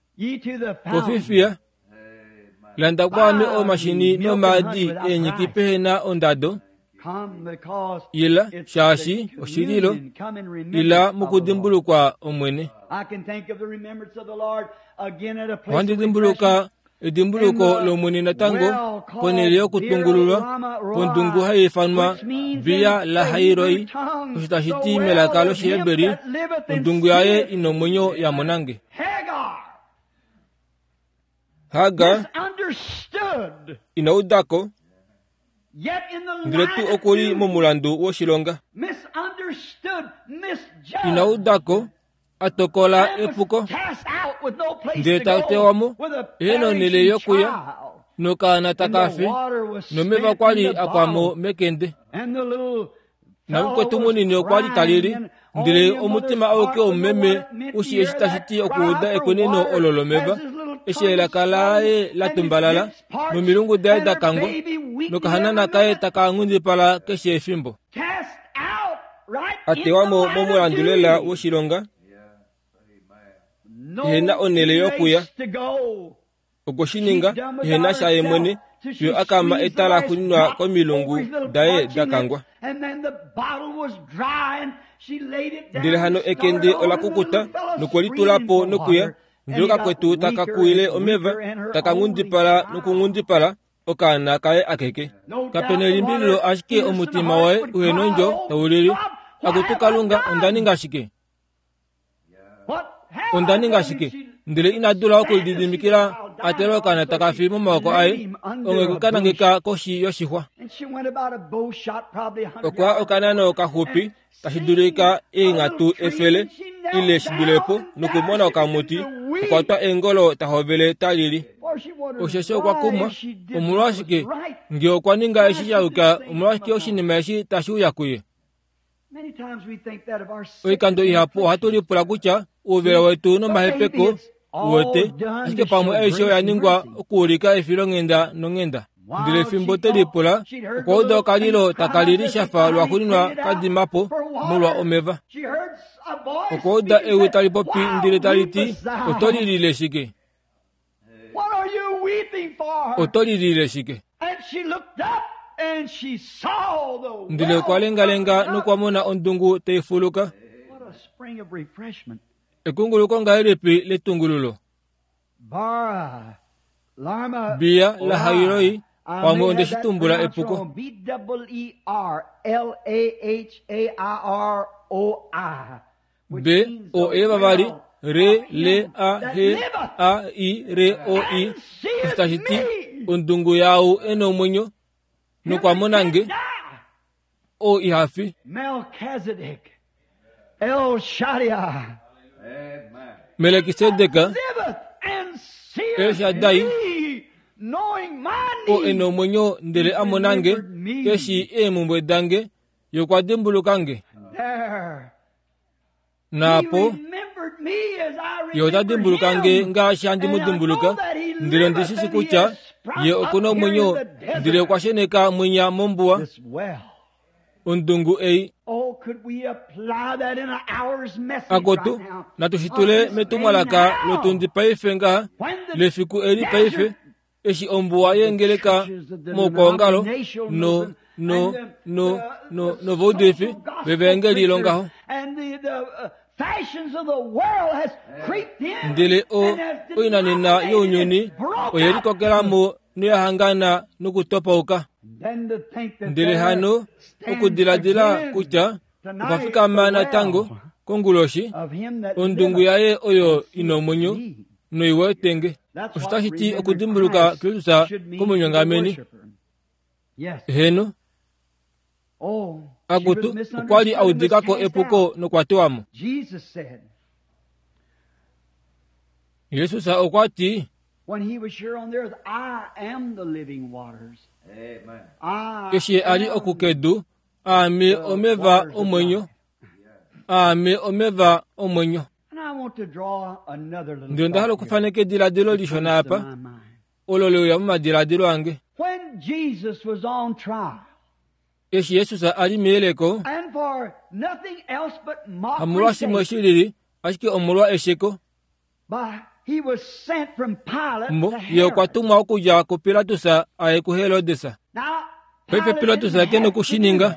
kofifia landa kwame o mashini no madi enyikipehena ondado ila shashi oshililo ila mukudimbulukwa omwene wandidimbuluka idimbuluko lomwene natango ponelio kutungululwa pondungu haifanwa via la hairoi oshitashiti melakalo shieberi ondungu yaye inomwenyo ya monange Haga misunderstood. ina udako Yet in the ndiretu light of okuli duty, momulandu woshilonga. misunderstood, misjudged, Ina udako atokola and was epuko cast out with no place Ndire to tautewamo, go, with a eno nile perishing yokuya, child. nokana And the takafi water was no meva spent kwali in the akwamo bottle. mekende And the little na fellow mkwetu was munini okwali crying, taliri and ndire only a omutima mother's awuke heart would know omeme what it meant to ushi hear eshitashiti that cry okuuda for ekoneno water ololomeva as his little tongue eshela kalaye swelled la and his tumbalala lips parched no milungu dae and her dakango baby weeping nokahanana every kaye moment. takangundi pala keshe efimbo Cast out right atewamo in the line momulandulela of duty. woshilonga No ihena onele yokuya place to go. ogoshininga ihena shaye mwene yo akama etala kuninwa komilungu dae dakangwa ndile hano ekende olakukuta nukolitulapo nokuya ndioka kwetu takakuile omeva takangundipala nukungundipala okana kaye akeke kapene limbililo ashike omutima wae uhenonjo tawulili akutukalunga ondaninga shike ondaninga shike ndile inadula okulididimikila atelo okana takafi momawako aye ongekukanangika koshi yoshihwa okwa okanano kahupi kashidulika ingatu efele ile shidulepo nukumona okamuti okwatwa engolo tahovele talili osheshe okwakumwa omulwashike nge okwaninga eshishauka omulwashike oshinima eshi tashiuyakuye oikando ihapu ohatulipula kutya uuvela wetu nomahepeko uwete ashike pamwe aisho yaningwa okuulika efilo ng'enda nong'enda ndile efimbo telipula okwauda okalilo takalili shafa lwahuninwa kadimapo mulwa omeva okwauda ewi talipopi ndile taliti otolilile shike otolilile shike ndile okwalengalenga nokwamona ondungu teifuluka ekunguluko ngaelipi letungululo biya lahayiroi pamwe ondeshitumbula epuko b o e babali re le a he a i re o i stashiti ondungu yawu eno mwenyo nokwamonange o ihafi Melchizedek, El Shaddai, Melekisedeka El Shaddai o eno mwenyo ndele amonange keshi emumbwedange yokwadimbulukange napo yotadimbulukange nga shandimudimbuluka ndile ndisisi kucha ye okuno mwenyo ndile kwasheneka mwenya mombuwa ondungu ei agotu natushitule metumalaka lotundi paife nga lefiku eli paife eshi ombuwa yengeleka mokongalo no vodefi bevengelilo ngaho ndile oinanina yonyoni oyelikokelamo niyahangana nukutopauka ndile hano okudiladila kucha ukafika mana tango konguloshi ondungu yaye oyo inomwenyo noiwetenge oshitashiti okudimbuluka kilusa komunyangameni heno agutu ukwali audikako epuko nokwatiwamo yesu sa okwati keshi ali okukedu ame omeva omwenyo ame omeva omwenyo ndio ndahalo kufaneke diladilo lishona hapa ololo ya madiladilo ange keshi yesu sa ali mieleko amulwa simweshilili ashike omulwa esheko mbo ye kwatumwa okuja ku pilatusa aye ku helodesa pepe pilatusa kene kushininga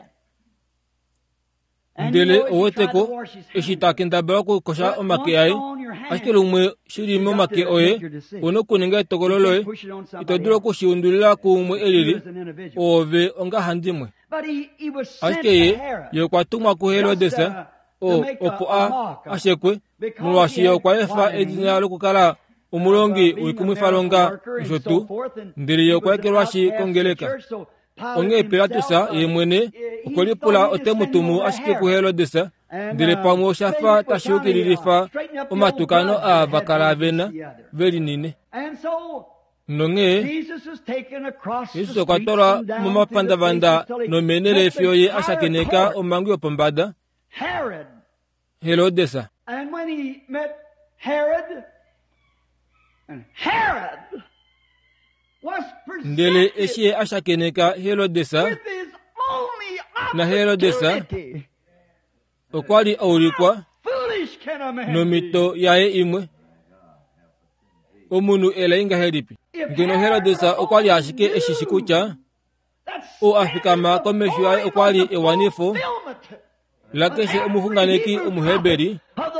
ndele oweteko eshitakendabela kukosha omake aye ashike lumwe shilime omake oye ono kuninga etogololoye itodula kushiundulila kumwe elili ove onga handimwe ashike ye kwatumwa ku helodesa opo ashekwe mulwashi ye kwaefa edina lokukala umulongi wikumwifalonga njotu ndiliyo kwekelwashi kongeleka onge Pilatusa yemwene ukolipula otemutumu ashike ku Herodesa ndile pamwe oshafa tashiukililifa omatukano a bakalavena velinine nonge Yesu okwatola mumapandavanda nomenele efyoye ashakeneka omangu yopombada Herodesa. And when he met Herod, and Herod was ndele presented eshe ashakeneka Herodesa with his only na Herodesa opportunity. okwali aulikwa Foolish can a man nomito yaye imwe omunu elainga helipi ngeno Herodesa okwali ashike eshishikucha o afikama komeshu yaye okwali ewanifo lakeshe omuhunganeki omuheberi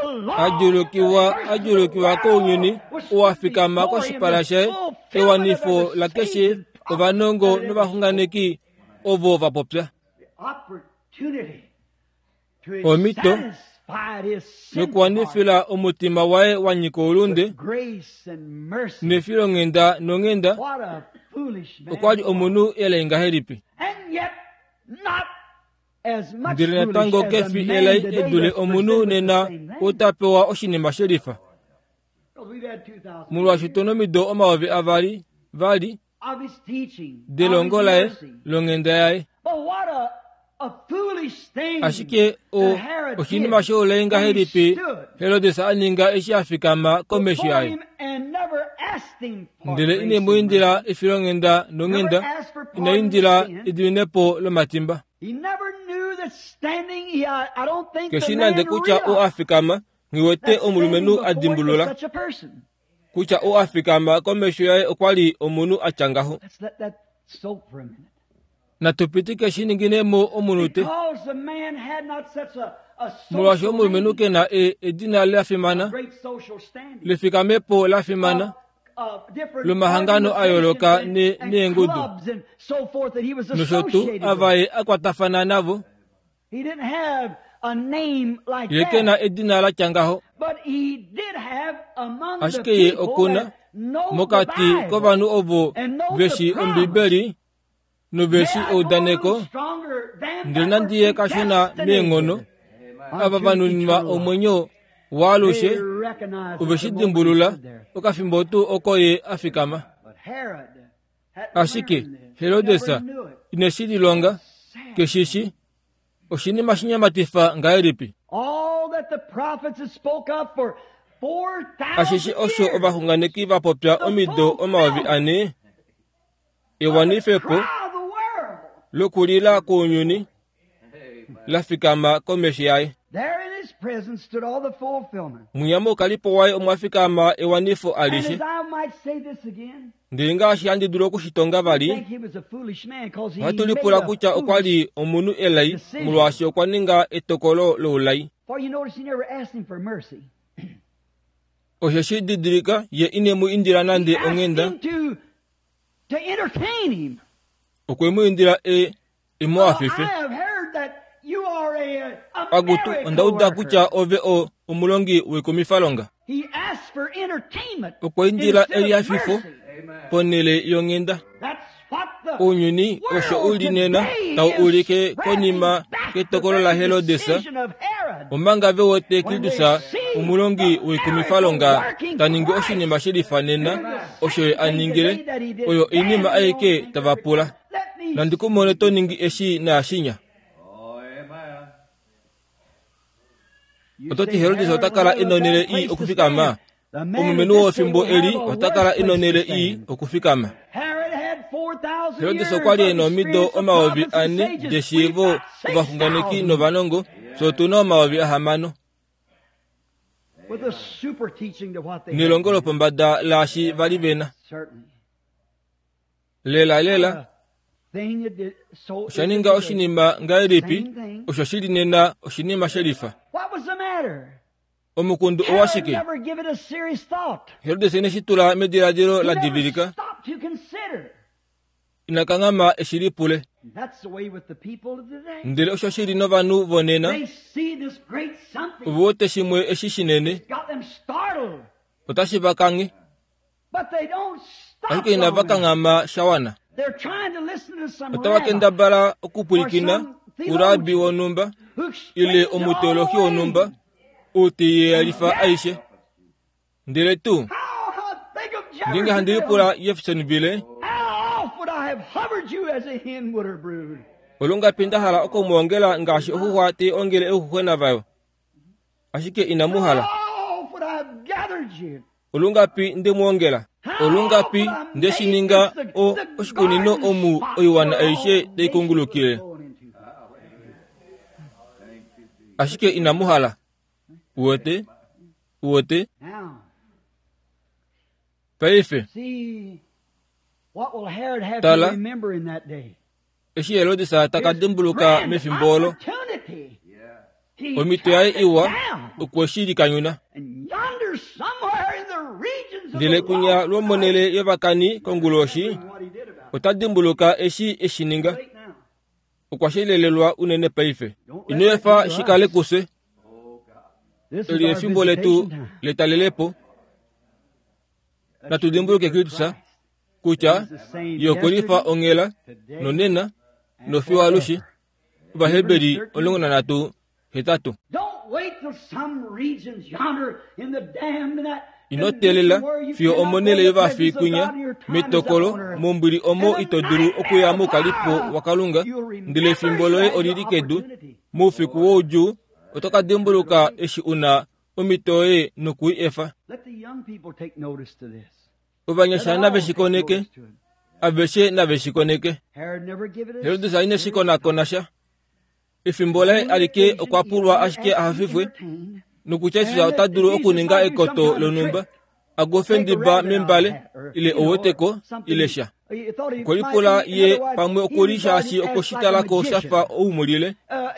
ajulukiwa ko unyuni o afikama ko shiparashe ewanifo lakeshe obanongo nobahunganeki ovo vapopya omito nokwanifila omutima wae wanyiko ulunde nefilo ngenda nongenda okwali omunu elenga helipi ndile natango kefi elai edule omunu nena utapewa oshinima sherifa mulwa shitonomido omawavi avali vali delongolae longenda yae ashike oshinima sholenga helipi Herodesa aninga eshi afikama komeshu yae ndile ine muindila ifilongenda nongenda inaindila idinepo lomatimba keshina nde kucha o afikama ngiwete omulumenu adimbulula kucha o afikama komeshu yae okwali omunu achangaho na tupiti keshini nginemo omunute mulwasho omulumenu kena edina lafimana lefikamepo lafimana lumahangano ayoloka ne engudu noshotu avaye akwatafana navo yekena edina la changaho ashikeye okuna mokati kobanu ovo veshi ombibeli no veshi odaneko ndinandiye kashona mengono aba banunima omwenyo walushe ubeshidimbulula okafimbotu okoye afikama ashike Herodesa ineshidilonga keshishi oshinima shinyamatifa ngaeripi ashishi osho obahunganeki vapopya omido omawavi ane ewanifepo lokulila kunyuni lafikama komeshi yae munyamo kalipo wae omwafikama ewanifo alishe ndilinga ashiyandidulo kushitonga vali watulipula kucha okwali omunu elai mulwashi okwaninga etokolo loulai osheshididilika ye inemu indila nande ongenda okwemu indila imo afife agutu ondauda kucha ove omulongi wekomifalonga okwaindila eli afifo ponele yongenda unyuni osho ulinena tau ulike konima ketokolo la Herodesa omanga vewote kidusa umulongi wekomifalonga taningi oshinima shelifanena osho aningile oyo inima aike tavapula nandikumone toningi eshi na ashinya ototi Herodesa otakala inonele i okufikama omumenu wofimbo eli otakala inonele i okufikama Herodesa okwali eno mido omawavi ane deshivo obahunganeki novanongo sotuna omawavi ahamano nilongolo pombada lashi vali vena lela oshaninga oshinima ngaeripi osho shilinena oshinima shelifa omukundu owashike Herodesa ineshitula mediladilo la divilika inakangama eshilipule ndile osho shili novanu vonena uvote shimwe eshishinene otashivakangi But they don't stop. Ashike inavaka ngama shawana. They're trying to listen to some Otawakenda bala okupulikina urabi wonumba ile omuteologi wonumba uti alifa aishe. Ndele tu Dinga handiri pula Jeffersonville. How oft would I have hovered you as a hen would her brood? Olunga pinda hala oko muongela ngashi uhuwati ongele uhuwena vayo. Ashike inamuhala. How oft would I have gathered you? Olunga pi ndi muongela. Olunga pi ndi shininga o oshikunino omu oiwana aishe de kungulukile. Ashike inamuhala. Uwote. Now, Paife. see what will Herod have Tala. to remember in that day. Eshi elodi sa takadimbuluka mefimbolo. Opportunity. He Omito ya tracked it iwa down. ukweshiri kanyuna. And yonder somewhere in the regions of Ndile the kunya lost luomonele yevakani konguloshi. what he did about Otadimbuluka eshi eshininga. it. Wait now. Ukwashilelelwa unene paife. Inefa shikale kuse. This is Eli our efimbo visitation letu time. letalelepo. Na tudimbuluke kristusa. Kucha. Yokolifa ongela. Nonena. Nofiwa lushi. Bahebedi olongona natu. Hetatu. Don't wait till some regions yonder in the dam and that. Inotelela fio omonele eva fi kunya mitokolo mombiri omo itoduru okuyamu kalipo wakalunga ndile fimbolo e orikedu mu fiku oju otoka dimbuluka eshi una omitoe nukui efa Let the young people take notice to this. ubanyasha na beshikoneke abeshe na beshikoneke Herod never give it a Herod zaine shikona konasha ifimbole alike okwapulwa ashike ahafifwe nukuchesu otaduru okuninga ekoto lonumba agofendi ba membale ile owoteko ilesha kolipula ye pamwe okolisha ashi okoshitala ko shafa oumulile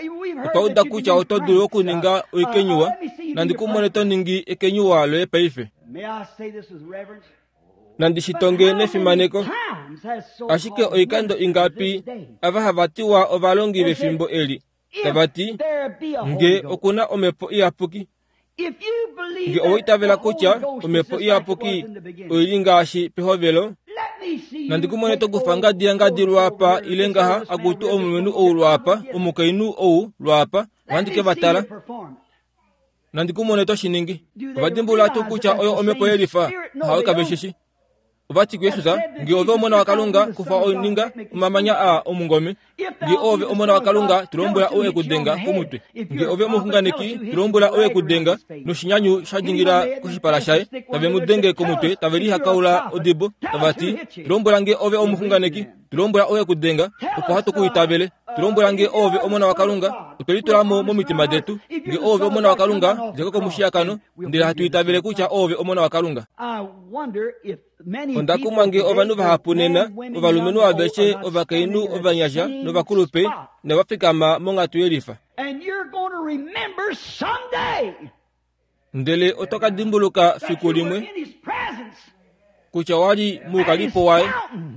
okauda kucha otoduru okuninga oikenyuwa nandikumoneto ningi ekenyuwa lo epaife May I say this with reverence? nandishitonge nefimaneko Times has so ashike called oikando ingapi avahavatiwa ovalongi befimbo eli tabati there be a Holy nge Ghost. okuna omepo iapuki If you believe nge that oitavela the Holy kucha Ghost is omepo just like it was iapuki in the beginning, oilingashi pehovelo let me see you nandikumoneto take gufanga old dianga clothes dilwapa over here, ilengaha this man agutu with omumenu this ou little lwapa get it. omukainu ou lwapa Let me wandike see you batala perform it. nandikumoneto shiningi Do they vadimbula realize tukucha that oyo that's the omepo same yelifa spirit? No, hawe they don't. kabeshishi uvatikuyesuza nge ove omona wakalunga kufa oninga umamanya a omungome nge ove omona wakalunga tulombula owe kudenga kumutwe nge ove omuhunganeki tulombula owe kudenga noshinyanyu shajingira kushipala shaye tave mudenge kumutwe tave lihakaula odibo tavati tulombula nge ove omuhunganeki tulombula owe kudenga upohatu kuitavele tulombula nge ove omona wakalunga utolitulamo momitima detu nge ove omona wakalunga zekoko mushiyakano ndila hatuitavele kucha ove omona wakalunga I wonder if many ondakuma nge ovanu vahapunena ovalumenu aveshe ovakainu ovanyasha novakulupe nevafikama mongatu yelifa and you're going to remember someday ndele otokadimbuluka that fiku you were limwe in his presence. kucha wali And he's mukalipo waye counting.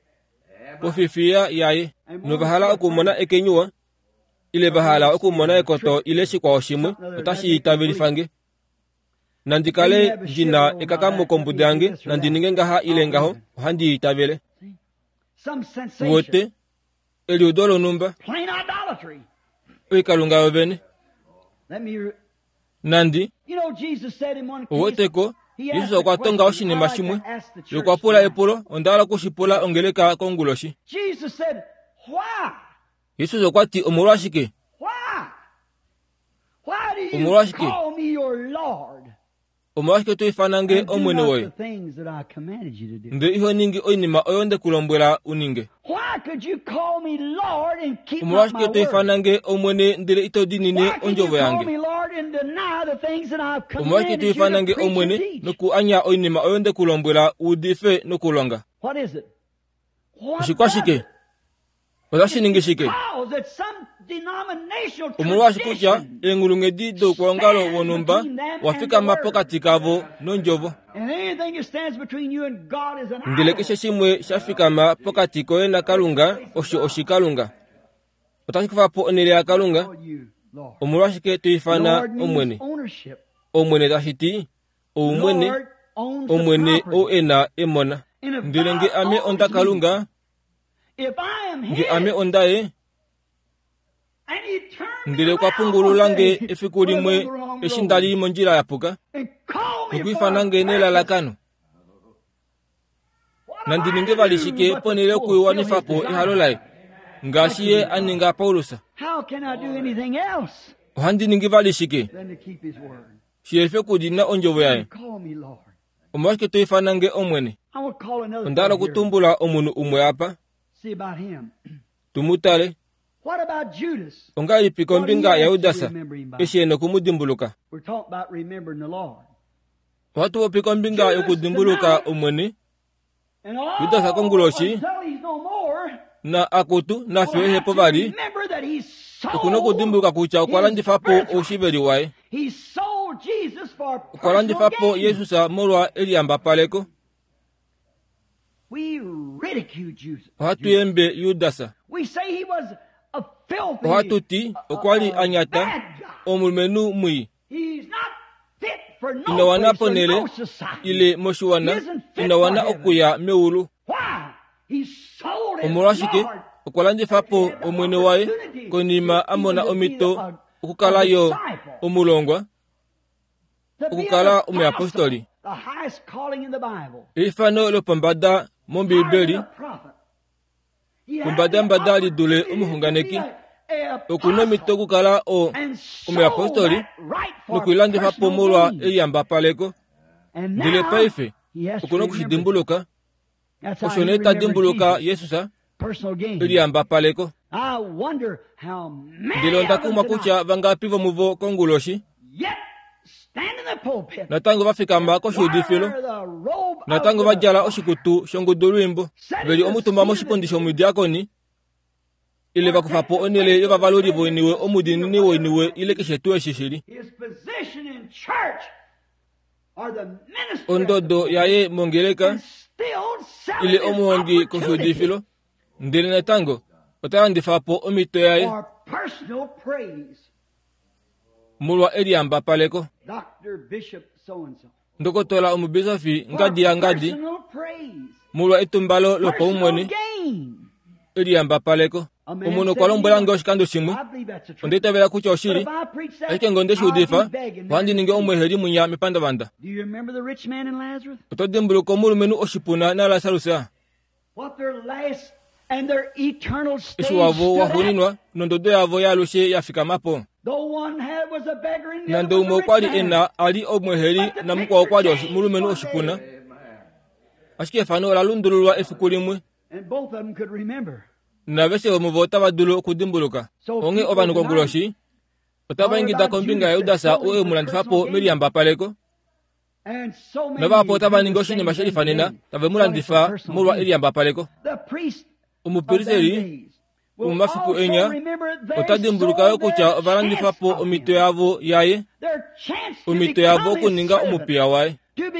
ofifiya yaye novahala okumona ekenyuwa ile vahala okumona ekoto ile shikwawo shimwe otashiyitavelifange nandikale jina ekakamokombudange nandininge ngaha ile ngaho ohandiyitavele Some sensation. wote eliudolo numba Plain idolatry. oikalunga ovene Let me. nandi You know, Jesus said in one case. owoteko He asked yesu a okwatonga question. oshinima I like shimwe to ask the church yokwapula now. epulo ondala kushipula ongeleka konguloshi Jesus said, "Why? yesu zokwati omolwashike Why? Why do you Omolwashike. call me your Lord? omolwashike toifanange And do omwene not woye the things that I commanded you to do." nde iho ningi oinima oyonde kulombwela uninge Why could you call me Lord and keep not my omolwashike word? toifanange omwene ndile itodinine Why could you onjovo call yange me Lord and deny the things that I've omolwashike commanded you to toifanange preach and omwene teach? noku anya oinima oyonde kulombwela udife nokulonga What is it? What oshikwashike does it? odashiningishike Because it's some denominational omolwashikucha tradition. engulunge dido kwongalo wonumba between them and wafika the mapokati kavo nonjovo And anything that stands between you and God is an idol. ndilekeshe shimwe shafikama pokati koye na kalunga oshikalunga otashikufapo onele ya kalunga For you, Lord. omolwashike toifana Lord means omwene ownership. omwene tashiti oumwene Lord omwene o ena emona ndirenge ame onda kalunga nge ame ondaye ndile kwa pungululange efikulimwe eshindali monjila yapuka nukwifanange nelalakano nandininge balishike ponele kuiwanifapo ihalolaye ngashiye aninga Paulusa ohandininge balishike shiyefe kudina onjobo yaye omwashike toifanange omwene ondala kutumbula omunu umwe apa tumutale ongali pikombinga ya Yudasa eshene kumudimbuluka watu wo pikombinga yokudimbuluka omwene Yudasa konguloshi na akutu na fehe pobali ukuno kudimbuluka kucha ukwalandifapo oshibeli wae ukwalandifapo Yesusa molwa eliamba paleko watu yembe Yudasa watu ti okwali anyata omulmenu mui inawana ponele ile moshuwana inawana okuya meulu omulashike okwalandifapo omwene wae konima amona omito okukalayo omulongwa okukala omuapostoli ifano lopombada mombibeli kumbada mbada lidule omuhunganeki okuno mito kukala omuapostoli nukwilandifapo molwa eliamba paleko ndile paife okuno kushidimbuluka oshoneta dimbuluka Yesusa eliamba paleko ndilo ndakuma kucha vangapi vomuvo konguloshi natango vafikamba koshudifilo natango vajala oshikutu shongudulwimbo veli omutumba moshipondi shomudiakoni ile vakufapo onele yo vavalolivo iniwe omudinini wo iniwe ile keshetu eshishili ondodo yaye mongeleka ile omuongi koshudifilo ndile natango otalandifapo omito yaye mulwa eliamba paleko ndokotola omubisofi ngadi ya ngadi mulwa itumbalo lopo umwene eliamba paleko omuno kwalombolange oshikando shimwe ondetavela kucha oshili eke ngonde shudifa wandi ninge omweheli munya mipandavanda otodimbuluka omulumenu oshipuna na Lasarusa ishuwavo wahuninwa nondodo yavo yalushe yafikamapo nando umwe okwali ena ali omweheli na mukwa okwali mulumenu oshipuna ashike efano olalundululwa efikulimwe na vese omuvo otavadulo okudimbuluka onge ovanu konguloshi otavaingida kombinga ya Yudasa oe mulandifapo meliamba paleko navapo otavaninga oshinima shelifanena tave mulandifa molwa eliamba paleko omupiriseli omumafiku enya otadimbulukayo kucha ovalandifapo omito yavo yaye omito yavo okuninga omupiya waye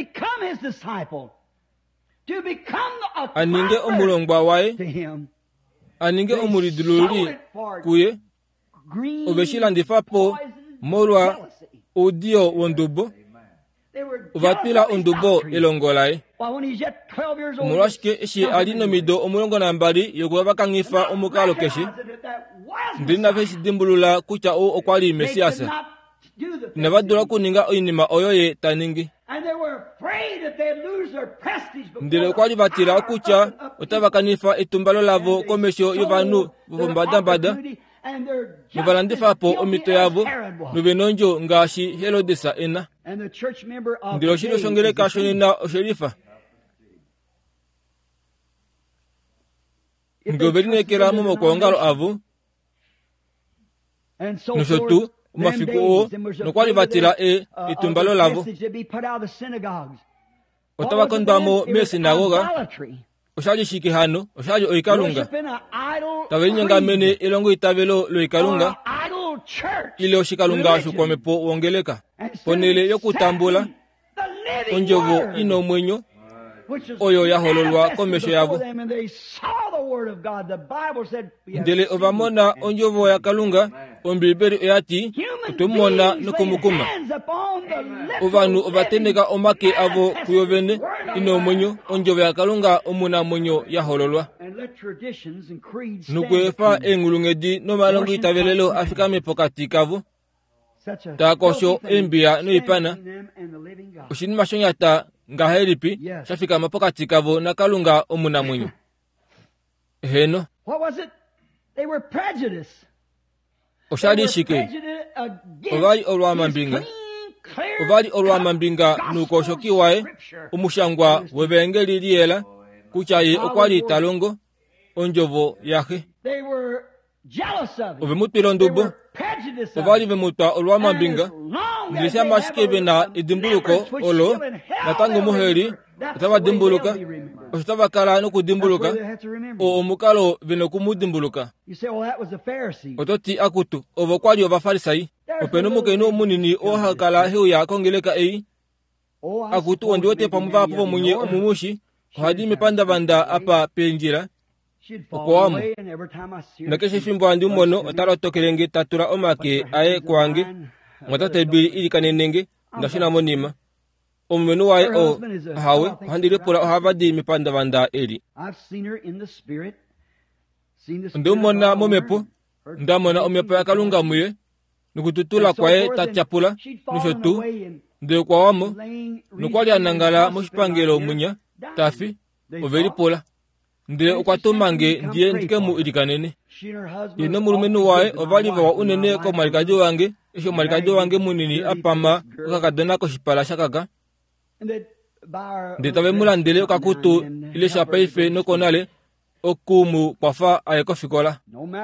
aninge omulongwa waye aninge omulidululi kuye oveshilandifapo molwa udio wondubo ovatwila ondubo elongolaye omulwashike eshi ali nomido omulongo na mbali yokuva vakangifa omukalo keshi ndina veshidimbulula kucha okwali Mesiyasa navadula kuninga oinima oyoye taningi ndile okwali vatila okucha otavakanifa etumbalo lavo komesho yovanu vopombadambada nuvalandifapo omito yavo nuvenonjo ngashi Helodesa ena ndile oshili oshongeleka shonena osherifa ngovelinekela momokwongalo avo noshotu omafiku owo nokwali vatila etumbalo lavo otavakondwamo mesinagoga oshali shikihano oshali oikalunga tavelinyengamene elongo itavelo loikalunga ile oshikalunga shukwamepo wongeleka ponele yokutambula onjovo inomwenyo oyo yahololwa komesho yavo. Ndele ovamona onjovo ya Kalunga ombiliberi oyati utumona nukumukuma. Ovanu ovatendeka omake avo kuyovene ino mwenyo onjovo ya Kalunga omuna mwenyo yahololwa. Nukwefa engulungedi no malongo itavelelo afikame pokati kavo. Takosho embia no ipana. Ushinima shonyata ngaheripi shafika mapokati kavo na Kalunga omuna mwenyo. Heno. What was it? They were prejudiced. Oshadi shike. Ovali olwa mambinga. Ovali olwa mambinga nukoshoki wae umushangwa wevengeli liela kuchaye okwali talongo onjovo yahe. They were jealous of it. Ovemutilo ndubo. Ovali vemuta olwa mambinga. Ndisha mashikebe na idimbuluko olo natango muheri atava dimbuluka. Ostava kala no kudimbuluka o omukalo vino kumudimbuluka. Ototi akutu ovokwali ovafarisai openo mukeno munini ohakala hiuya kongeleka ei akutu ondiote pamuva popo munye omumushi hadi mipanda banda apa penjira okwamu nakeshe fimbo andi mono otalo tokelenge tatura omake aye kwange ngotate bili ili kanenenge ndashina monima omenu wae o hawe handire pula ohavadi mipanda banda eri. Ndumona momepo ndamona omepo ya Kalunga muye nukututula kwae tachapula nushotu nde kwa wamo nukwali anangala mushipangelo munya tafi oveli pola nde ukwatumange ndiye ndikemu ilikanene yeno mulumenu wae ovaliva wa unene ko marikadi wange isho marikadi wange munini apama ukakadona ko shipala shakaka ndetabe mulandele okakutu ile shapaife nokonale okumu kwafa ayekofikola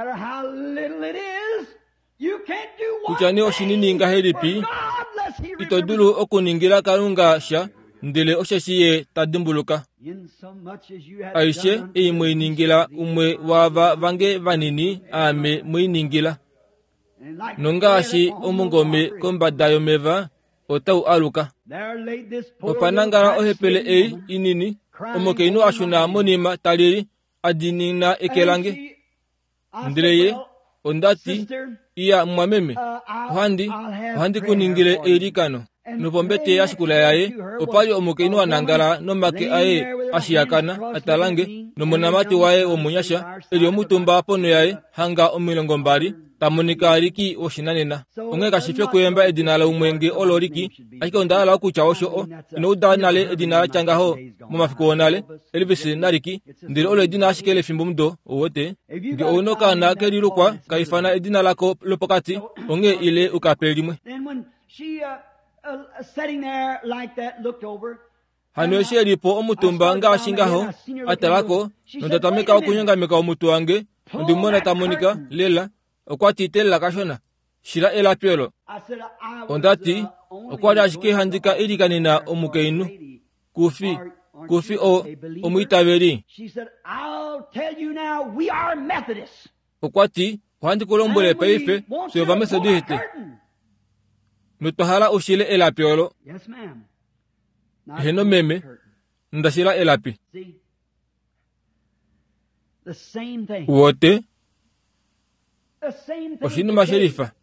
kuchani oshinini ngahelipi itodulu okuningira Kalunga sha ndele osheshiye tadimbuluka aishe imwe iningila umwe wava vange vanini ame muiningila nongashi omungome kombadayo meva otau aluka opanangala ohepele ei inini omokeinu ashuna monima taliri adinina ekelange ndileye ondati iya mwameme ohandi kuningile erikano nupombete yashikula yaye opali omokeinu anangala nomake aye ashiyakana atalange nomonamati waye omunyasha eli omutumba pono yaye hanga omilongo mbali tamonika riki oshinanena onge kashifye kuyemba edinala umwenge oloriki ashike ondala okucha osho ino udanale edinala changaho mumafiko onale elivisi nariki ndile olo edina ashikele fimbo mdo owote nge onoka na kelilukwa kaifana edinala ko lopokati onge ile ukapelimwe hano shelipo omutumba nga ashingaho atalako nondatameka okunyongameka omutu wange ndimona tamonika lela okwati tella kashona shira elapiolo ondati okwali ashike handika ilikanina omukeinu kufi o omuitaberi okwati handikulombole paife siyova Methodiste nutohala ushile elapiolo heno meme ndashila elapi wote oshinima sherifa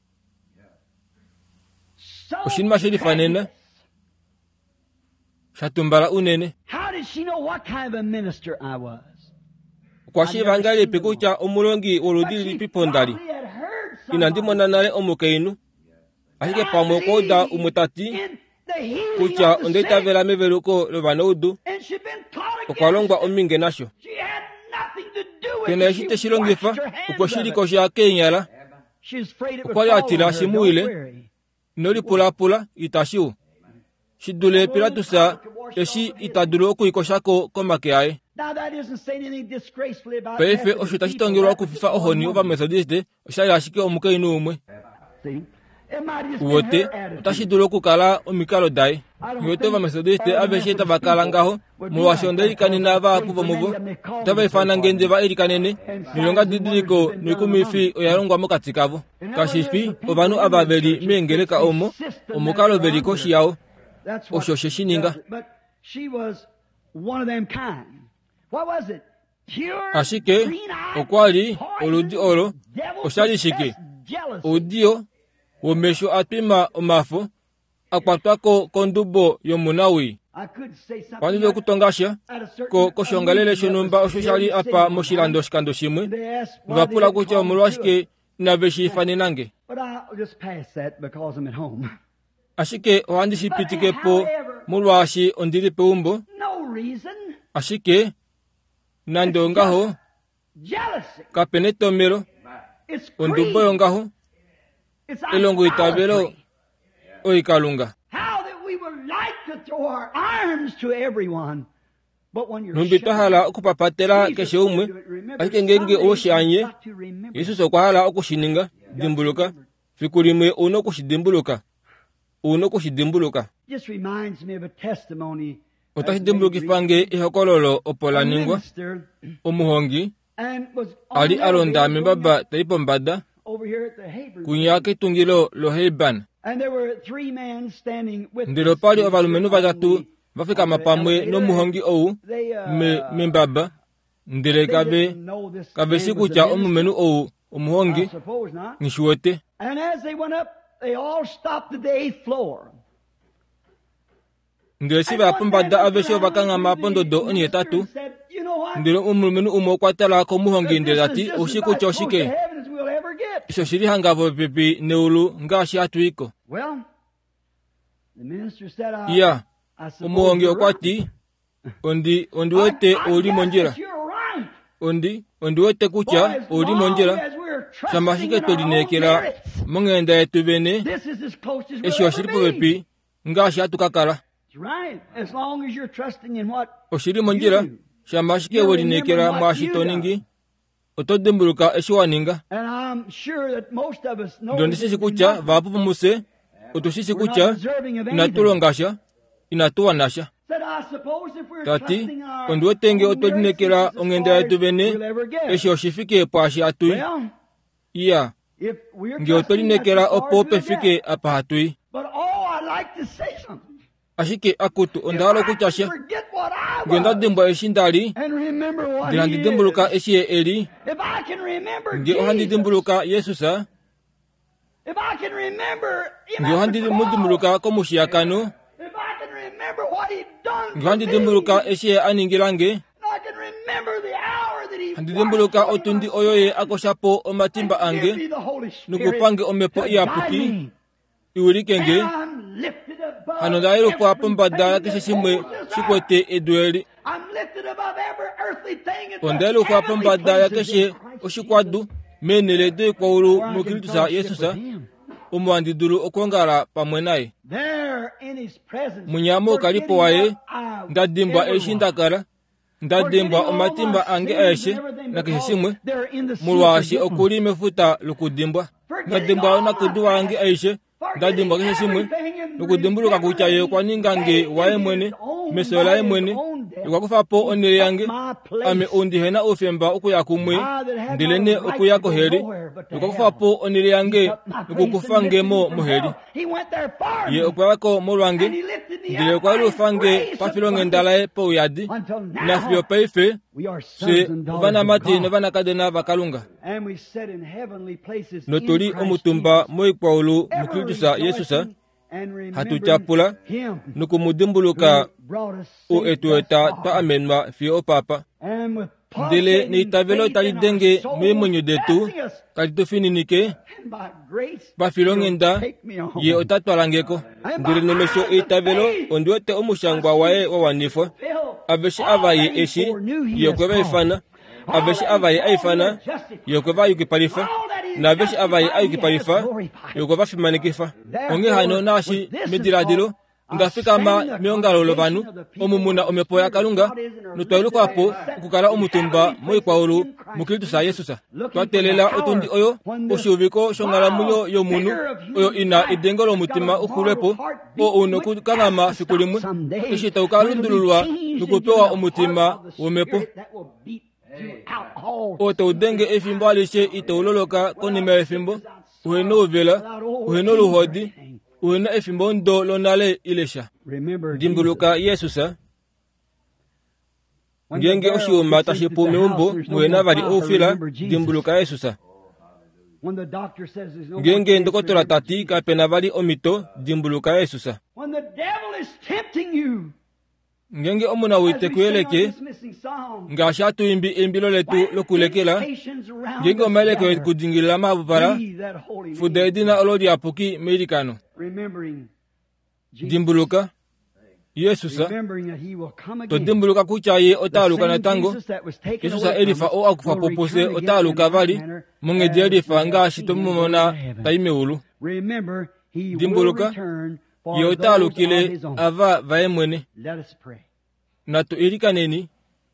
nena shatumbala unene kwashi vangali pikucha omulongi oludili pipondali inandimona nale omukeinu ahike pamwe koda umutati kucha ondetavela meveluko lovanoudu okwalongwa ominge nasho kena eshite shilongifa ukoshiliko sha kenyala ukwali atila shimuile nolipulapula itashiu shidule pilatusa eshi itadulu okuikoshako komake aye peife osho tashitongilwa okufifa ohoni ova Methodiste oshali ashike omukeinu umwe wote utashidulu okukala omikalo daye yote ova Methodiste aveshe tabakala ngaho muwashonda ilikanina vaapuva muvo tabaifana ngende va ilikanene nilonga didiliko nikumifi oyalongwa mokati kavo kashifi ovanu abaveli mengeleka omukalo veliko shiyawo osho sheshininga one of them kind. What was it? Pure, Ashike green-eyed, okwali oludi olo devil oshalishike possessed jealousy. odio womesho atwima omafo akwatwako kondubo yomunawi I could say something panile like kutongasha at a certain ko koshongalele shonumba oshoshali apa moshilando shikando shimwe They asked why vapula they kucha didn't call me to it. omulwashike naveshi fanenange But I'll just pass that because I'm at home. ashike ohandishi pitikepo mulwashi ondili peumbo No reason. ashike nandongaho Jealousy. kapenetomero It's ondubo greed. yongaho It's elongo itabelo idolatry. oikalunga How that we would like to throw our arms to everyone. But when you're numbitahala okupapatela Jesus keshe umwe said, remember, ashike ngenge someday oshanye you've got to remember. yesu sokwahala okushininga dimbuluka fikulimwe uno kushidimbuloka Just reminds me of a testimony. otashidimbulukifange ihokololo opolaningwa Minister omuhongi and was on ali the alonda elevator mimbaba taipo mbada over here at the Hebrew. kunyaka itungilo lo heiban And there were 3 men standing with ndilo us. pali ovalumenu vatatu vafikama pamwe nomuhongi owu They, mimbaba ndile they didn't know this kave man was sikucha a minister. omumenu owu I omuhongi suppose not. ngishuote And as they went up, they all stopped at the 8th floor. ndile sivapo mbada aveshe ovakang'ama pondodo onye tatu Said, you know what? ndile omulumenu umu okwatala komuhongi ndile ati This is just oshikucha about as close to oshike heaven as we'll ever get. isho shili hangavo pepi neulu ngashi atuiko Well, the minister said, iya I suppose omuhongi you're right. okwati ondi wete oli I monjera guess you're right. ondi wete For kucha as oli long monjera as we're trusting shamashike in our own tolinekela merits, mong'enda yetu bene this is as close as we'll esho ever shili be. popepi ngashi atukakala That's right. As long as you're trusting in what oshili monjera shamashike wolinekela mwashitoningi otodembuluka esho waninga and I'm sure that most of us know ndondi that sisi we're kucha not- vapo muse otusisi we're not kucha deserving of anything. inatulongasha inatuwanasha That I suppose if we're tati trusting our ondi wetenge own merits, otodinekela this is as ong'enda far yetu as bene we'll ever get. esho shifike pwashi atui Well, iya if we're ngi trusting, that's otodinekela as far as opo we'll pefike get. apa hatui But I'd like to say something. ashike akutu ondalo If I kuchasha can forget what I ngenda was dimbwa eshindali and remember what ndila he ndidimbuluka is. eshiye eli If I can remember ngi ohandi Jesus, dimbuluka yesusa if I can remember him ngi at ohandi the cross, mudimbuluka komushiyakano if I can remember what he done ngi for ohandi me, dimbuluka eshiye aningilange and I can remember the hour that he handi dimbuluka washed away otundi my oyoye akoshapo omatimba sin, and give ange me the Holy Spirit nukupange omepo to iyapuki guide me. iwulikenge And I'm lifted above hano ndailo po apo mbada everything keshe that shimwe holds us up. shikwete edweli I'm lifted above every earthly thing in the ondelo po apo heavenly mbada ya places keshe in Christ oshikwadu Jesus, menele de kwaulu where I can mukilitusa fellowship yesusa with him. omuwandidulu okongala pamwe naye There in his presence, munyamo kalipo forgetting waye what I ndadimbwa ever was. eshindakala ndadimbwa omatimba ange eshe na keshe shimwe mulwashi okuli mefuta lukudimbwa ndadimbwa nakuduwa ange eshe ndadimbwa keshe shimwe lukudimbuluka kuchaye kwaningange waye mwene mesola ye mwene ikwakufapo onele yange ame ondihena ofemba okuya kumwe ndilene okuya koheri ikwakufapo onele yange ikukufangemo muheri ye okwako molwange ndile kwali ufange pafilonge ndalaye po uyadi nafyo paife se vana mati ne vana kadena vakalunga notoli omutumba moikwaulu mukilitusa yesusa hatuchapula nukumudimbuluka o etueta ta amenwa fi o papa ndele ni tavelo talidenge memonyo detu kalitufininike bafilongenda ye otatwalangeko ndele nomesho itavelo ondiwete omushangwa waye wawanifwa aveshi avaye eshi yekweva ifana aveshi avaye aifana yekweva yukipalifa na aveshi avaye ayukipalifa yekweva fimanikifa onge hano nashi midiladilo ndafikama miongalolo vanu omumuna omepoya kalunga nutwailukapo okukala omutumba moikwaulu mukilitusa yesusa twatelela otundi oyo oshuviko shong'alamunyo yomunu oyo ina idengelo omutima ukhulepo o uno kukang'ama fikulimwe ishita ukalundululwa nukupewa omutima womepo oteudenge efimbo alishe iteuloloka konima efimbo uhena uvela uhena oluhodi uhena efimbo ndo lonale ilesha dimbuluka yesusa ngenge oshiuma tashipu meumbo mwena bali ofila dimbuluka Yesusa. Ngenge ndokotola tati kapena bali omito dimbuluka Yesusa. Ngenge omuna wite kuyeleke ngashi atuyimbi embilo letu lokulekela ngenge omeleke kudingila mabupala fudedina olodi apuki medikano dimbuluka Yesusa to dimbuluka kuchaye otaluka na tango Yesusa elifa o akufa popose otaluka vali mungedi elifa ngashi tomumona taimeulu dimbuluka yotalukile ava vaemwene na to ilikaneni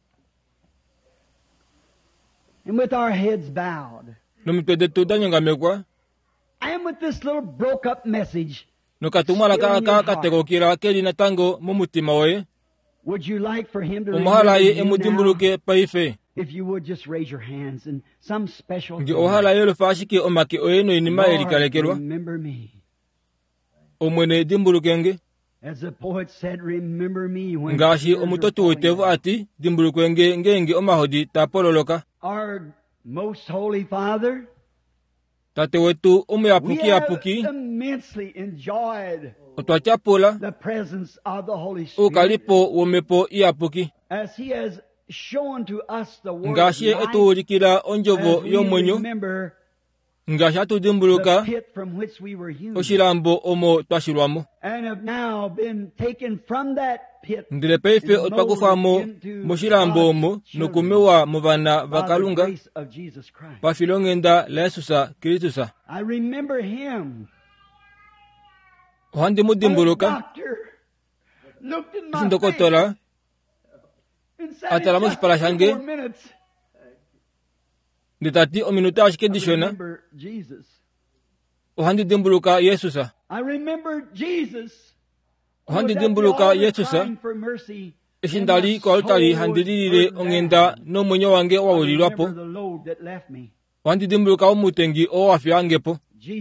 and with our heads bowed nomitwede tudanyangamekwa and with this little broke up message nokatumala kategokira keli na tango mumutima we would you like for him to omuhala ye emudimbuluke paife if you would just raise your hands and some special ngi ohala ye lofashike omake oyeno inima elikalekelwa remember me omwene dimbulukenge as the poet said remember me when ngashi omutoti wetevu ati dimbulukenge ngenge omahodi tapololoka our most holy father tate wetu umuyapuki apuki immensely enjoyed otwachapola the presence of the Holy Spirit ukalipo womepo iapuki as he has shown to us the word ngashi etuulikila onjovo yomwenyo ngashi atudimbuluka oshilambo omo twashilwamo ndile peife otwakufamo mushilambo omo nokumewa mu bana bakalunga pafilongenda la Yesusa Kristusa ohandi mudimbuluka sindokotola atala mushipala shange nditati ominuta ashikendishona ohandi dimbuluka Yesusa ohandi dimbuluka Yesusa eshindali kwa altari handililile ongenda nomwenyo wange wawulilwapo ohandi dimbuluka omutengi owafya angepo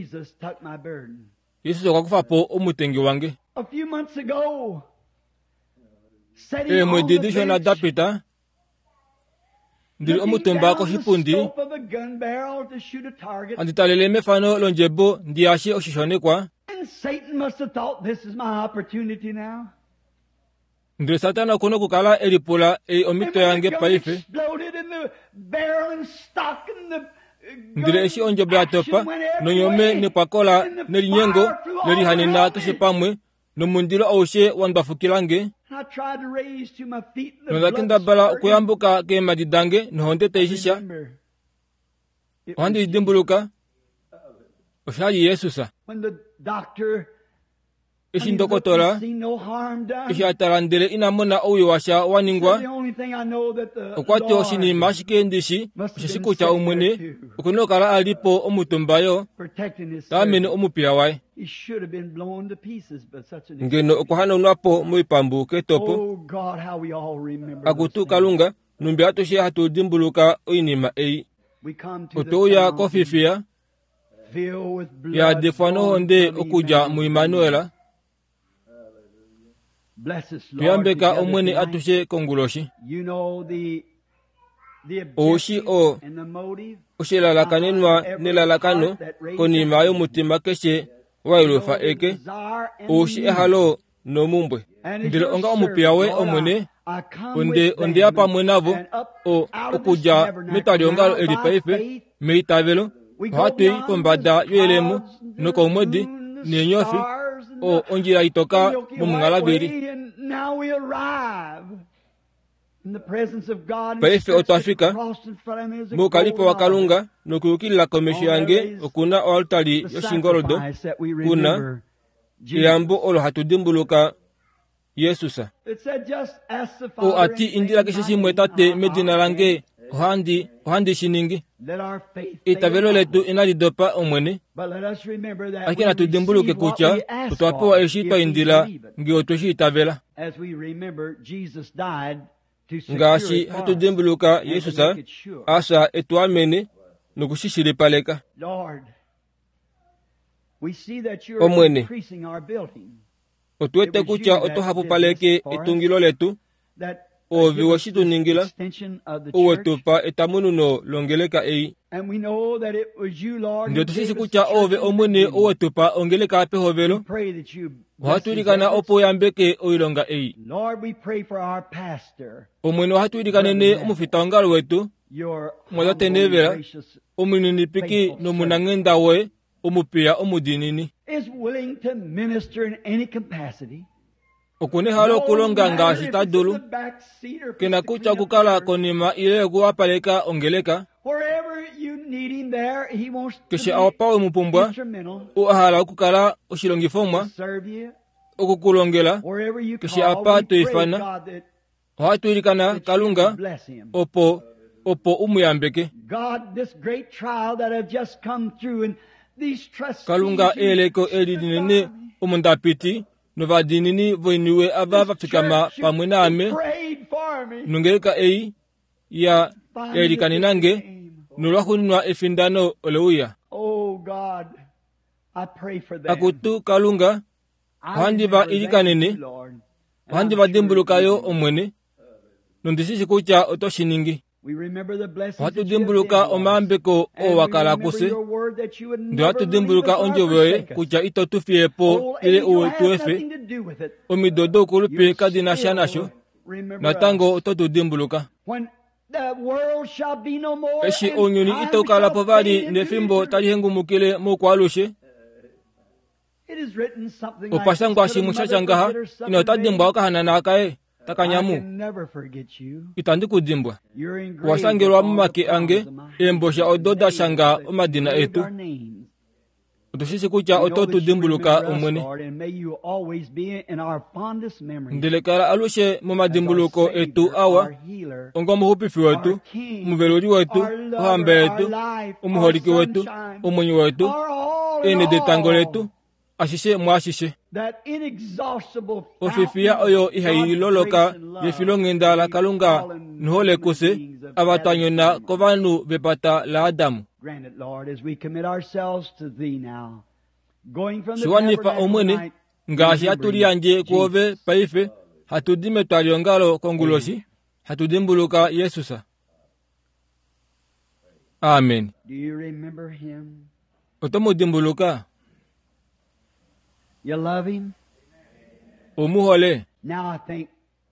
Yesusa kwakufapo omutengi wange mwedidishona dapita ndili omutumba koshipundi anditalele mefano lonjebo ndiyashi oshishonekwa ndile satana kuno kukala elipula omito yange paife ndile eshi onjobe atopa nonyome nikwakola nelinyengo nelihanina toshe pamwe nomundilo aushe wandwafukilange nolakenda bala kuyambuka kemadidange nohonde teishisha ohandi dimbuluka oshayi Yesusa eshindokotola eshatarandele inamona ouyiwasha waningwa okwati oshinima ashikendi oshishikucha omwene okunokala alipo omutumbayo taamene omupila waye ngeno okuhanonwapo muipambu ketopo akutu kalunga numbi atushe hatudimbuluka oinima eyi otuuya kofifiya ya defano honde okuja mu Emmanuela tuyambeka omwene atushe konguloshi oshi oshilalakanenwa nelalakano konima yomutima keshe wailufa eke oshi ehalo nomumbwe ndile onga omupiya we omwene onde apamwe navo okuja mitali ongalo eli paife meitavelo ohatui pombada yoelemu nokomwedi nenyofi onjila itoka mumung'alabiri paife otwafika mukalipo wakalunga nokuyukilila komesho yange okuna oaltali yoshingolodo kuna iyambo olo hatudimbuluka Yesusa ati indila keshe shimwe tate medina lange ohandi shiningi itavelo letu inalidopa omwene akina tudimbuluke kucha utwapewa eshitwa indila ngiotoshi itavela ngashi hatudimbuluka Yesusa asa etwamene nokushishilipaleka omwene otwete kucha otohapupaleke etungilo letu ovi washitu ningila uwe tupa etamunu no longeleka ei. Ndio tusisi kucha ove omwene uwe tupa ongeleka ape hovelo watuirikana opo yambeke oilonga ei. Omwene watuirikanene omufitangalo wetu mwada tenevera omwini piki no munangenda we omupia omudinini okune halo kulonga ngashi tadulu kena kucha kukala konima ile kuwapaleka ongeleka keshe awapawe mupumbwa uahala kukala ushilongifomwa okukulongela keshe apa tuifana watuirikana kalunga opo umuyambeke kalunga eleko elidinene omundapiti novadinini voiniwe avava fikama pamwe name nungeleka ei ya elikani nange nulwahuninwa efindano oleuya akutu kalunga wandiva ilikanene wandiva dimbulukayo omwene nundisisi kucha otoshiningi watu dimbuluka omambeko owakala kuse ndio watu dimbuluka onjowe kucha itotufiepo ile uwe tuefe omidodo kulupe kadina shanasho natango ototu dimbuluka eshi onyuni itokala povali nefimbo talihengu mukile mukwalushe opasangwa shimushachangaha inotadimbwa okahana nakae takanyamu itandi kudimbwa wasangelwa mumake ange embosha ododa shanga omadina etu otusisi kucha ototu dimbuluka omwene ndelekala alushe mumadimbuluko etu awa ongo muhupifi wetu muveluri wetu ohambe wetu umuholiki wetu omwenyi wetu ene detango letu ashishe mwashishe ofifia oyo ihailoloka yefilongenda la kalunga nuhole kuse abatanyona kovanu vepata la Adamu shiwanifa omwene ngashi atuliyanje kuove paife hatudime twaliongalo konguloshi hatudimbuluka Yesusa. Amen. Otomudimbuluka You love him? Umuhole. Now I think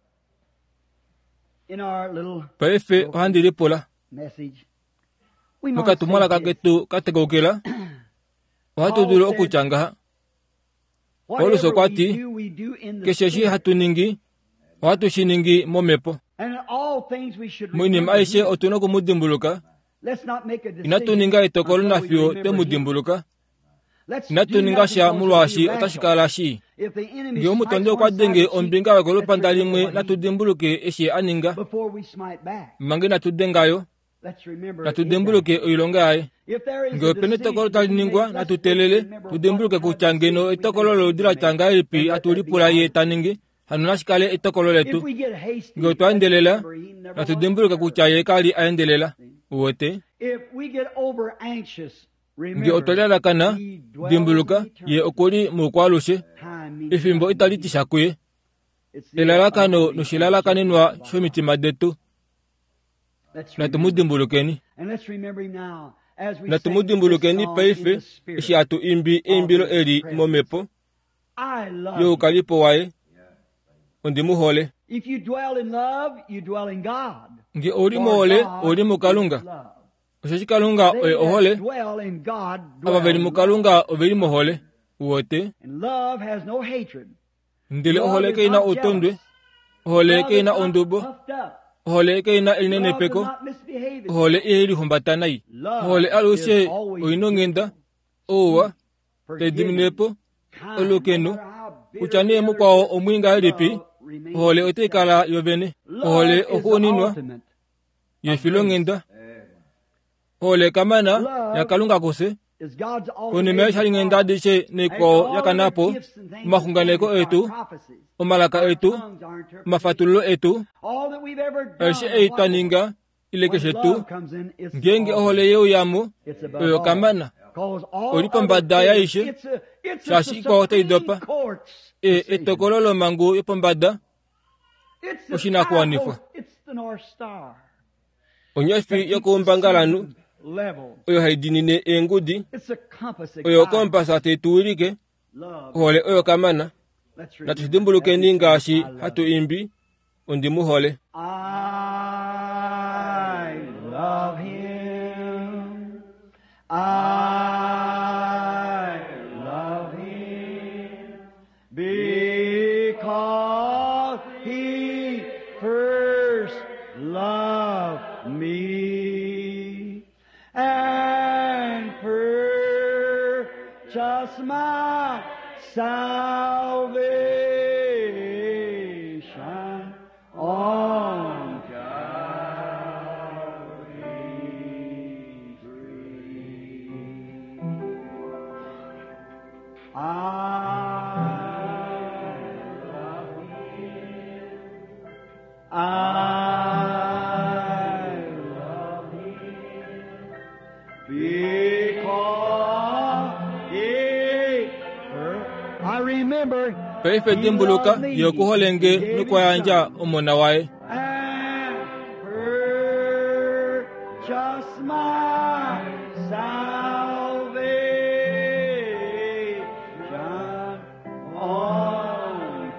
in our little paife handiripola message mukatumala kaketu kategokela watu duro okuchanga oluso kwati kesheshi hatuningi watu shiningi momepo mwini maishe otunoko mudimbuluka inatuninga itokolo nafyo temudimbuluka inatuningasha mulwashi otashikalashi ngiyo mutondo kwa denge ombinga wakolo pandalimwe natudimbuluke eshe aninga mange natudengayo natudimbuluke oilongaye ngiyo pene tokolo taliningwa natutelele tudimbuluke kuchangeno etokolo lodira changa ipi atulipula ye taningi hanunashikale etokolo letu ngiyo twaendelela natudimbuluke kuchaye kali aendelela uwote ngi otolela kana dimbuluka ye okoli mukwalushe ifimbo italitisha kuye elalakano nushilalakanenwa shomitima detu natumudimbulukeni natumudimbulukeni paife ishi atu imbi embilo eli momepo yo ukalipo wae ondimuhole ngi olimuhole olimukalunga oshikalunga ohole abaveli mukalunga oveli mohole uwote ndile ohole keina otondwe ohole keina ondubo ohole keina elinenepeko ohole iheli humbatanai ohole alushe oinongenda owa tediminepo olukenu uchane mukwao omwinga elipi ohole otekala yovene ohole okuoninwa yefilongenda ole kamana yakalunga kuse onimesha lingenda dishe neko yakanapo mahunganeko etu omalaka etu mafatululo etu eshe eitaninga ilekeshetu ngenge ohole yeu yamu oyo kamana olipo mbada ya ishe shashi kwa ote idopa etokololo mangu ipo mbada oshina kuwanifwa the North Star. onyafi yakombangalanu Level. oyo haidinine engudi It's a compass that oyo guides kompasa tetuulike love. hole oyo kamana Let's na read. tusidimbulukeni ngaashi hatu imbi ondimu hole I love him. I love him because he first loved me and purchased my salvation on Calvary's tree. I love him. I love him because I remember peife dimbuluka yokuholenge nukwayanja omona waye and purchase my salvation on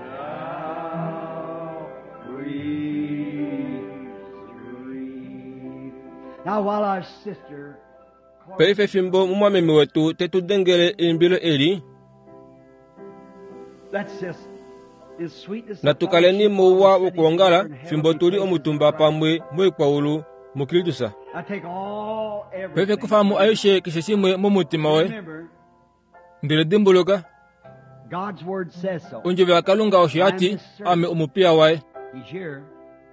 Calvary's tree. Now, while our sister peife fimbo mumwamemi wetu tetudengele imbilo eli that's just is sweetness na tukaleni muwa wokuongala fimbo tuli omutumba pamwe mwikwawulu mukilitusa I take all peife everything. kufamu aishe kishisimwe mumutima we Remember, ndile dimbuluka God's word says so. unjive akalunga oshiyati ame omupia waye He's here.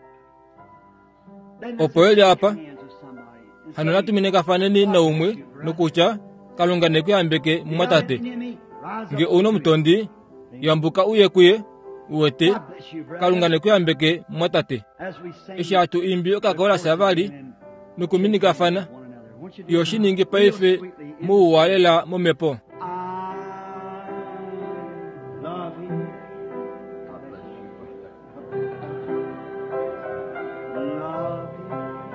Then Opo eli apa, hands of somebody and hano say, natumine kafaneni na umwe nukucha kalunga nekuyambeke mumatate "Enemy, rise nge up uno and mutondi yambuka uyekuye uwete God bless you, brother." kalunga nekuyambeke mumatate As we sing eshatu imbi okakola savali and nukumini kafana one another, I want you to yoshiningi feel paife sweetly in muwalela mumepo I love him. God bless you. Love him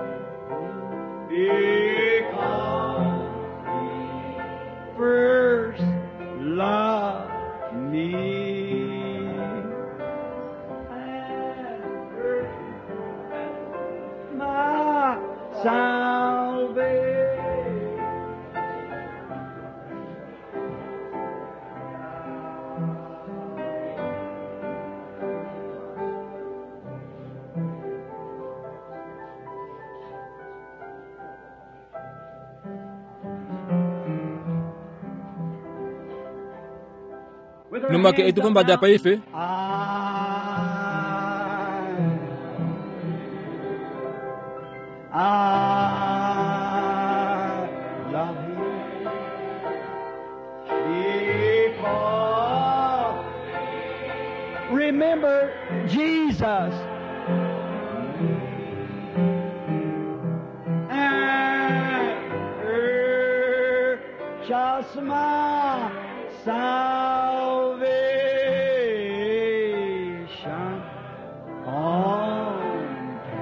because he first loved me and purchased my salvation. numake etupambada paife I love him because remember Jesus and purchase my salvation on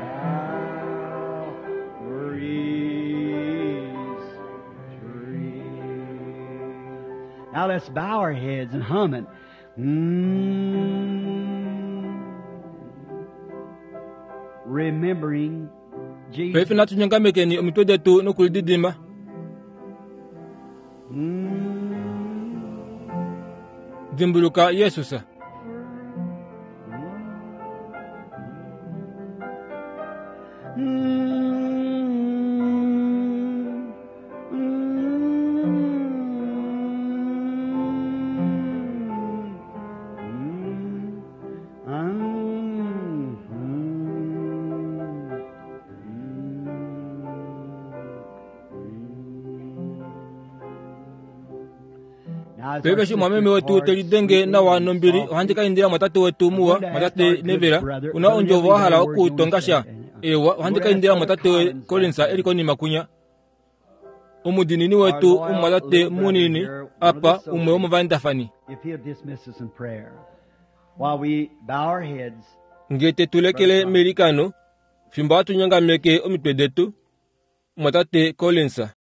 Calvary's tree. Now let's bow our heads and hum it. Remembering Jesus. paife natunyangamekeni omitwedetu nukulididima dimbuluka yesusa peife shimwamemi wetu telidenge na wano mbili ohandika indila mwatate wetu muwa mwatate nevera una onjovu wahala okutongasha ewa ohandika indila mwatate we kolinsa elikonima kunya omudinini wetu umwatate munini apa umwe omuvandafani If he'll dismiss us in prayer while we bow our heads. ngete tulekele melikano fimba tu nyanga meke omitpedetu mwatate kolensa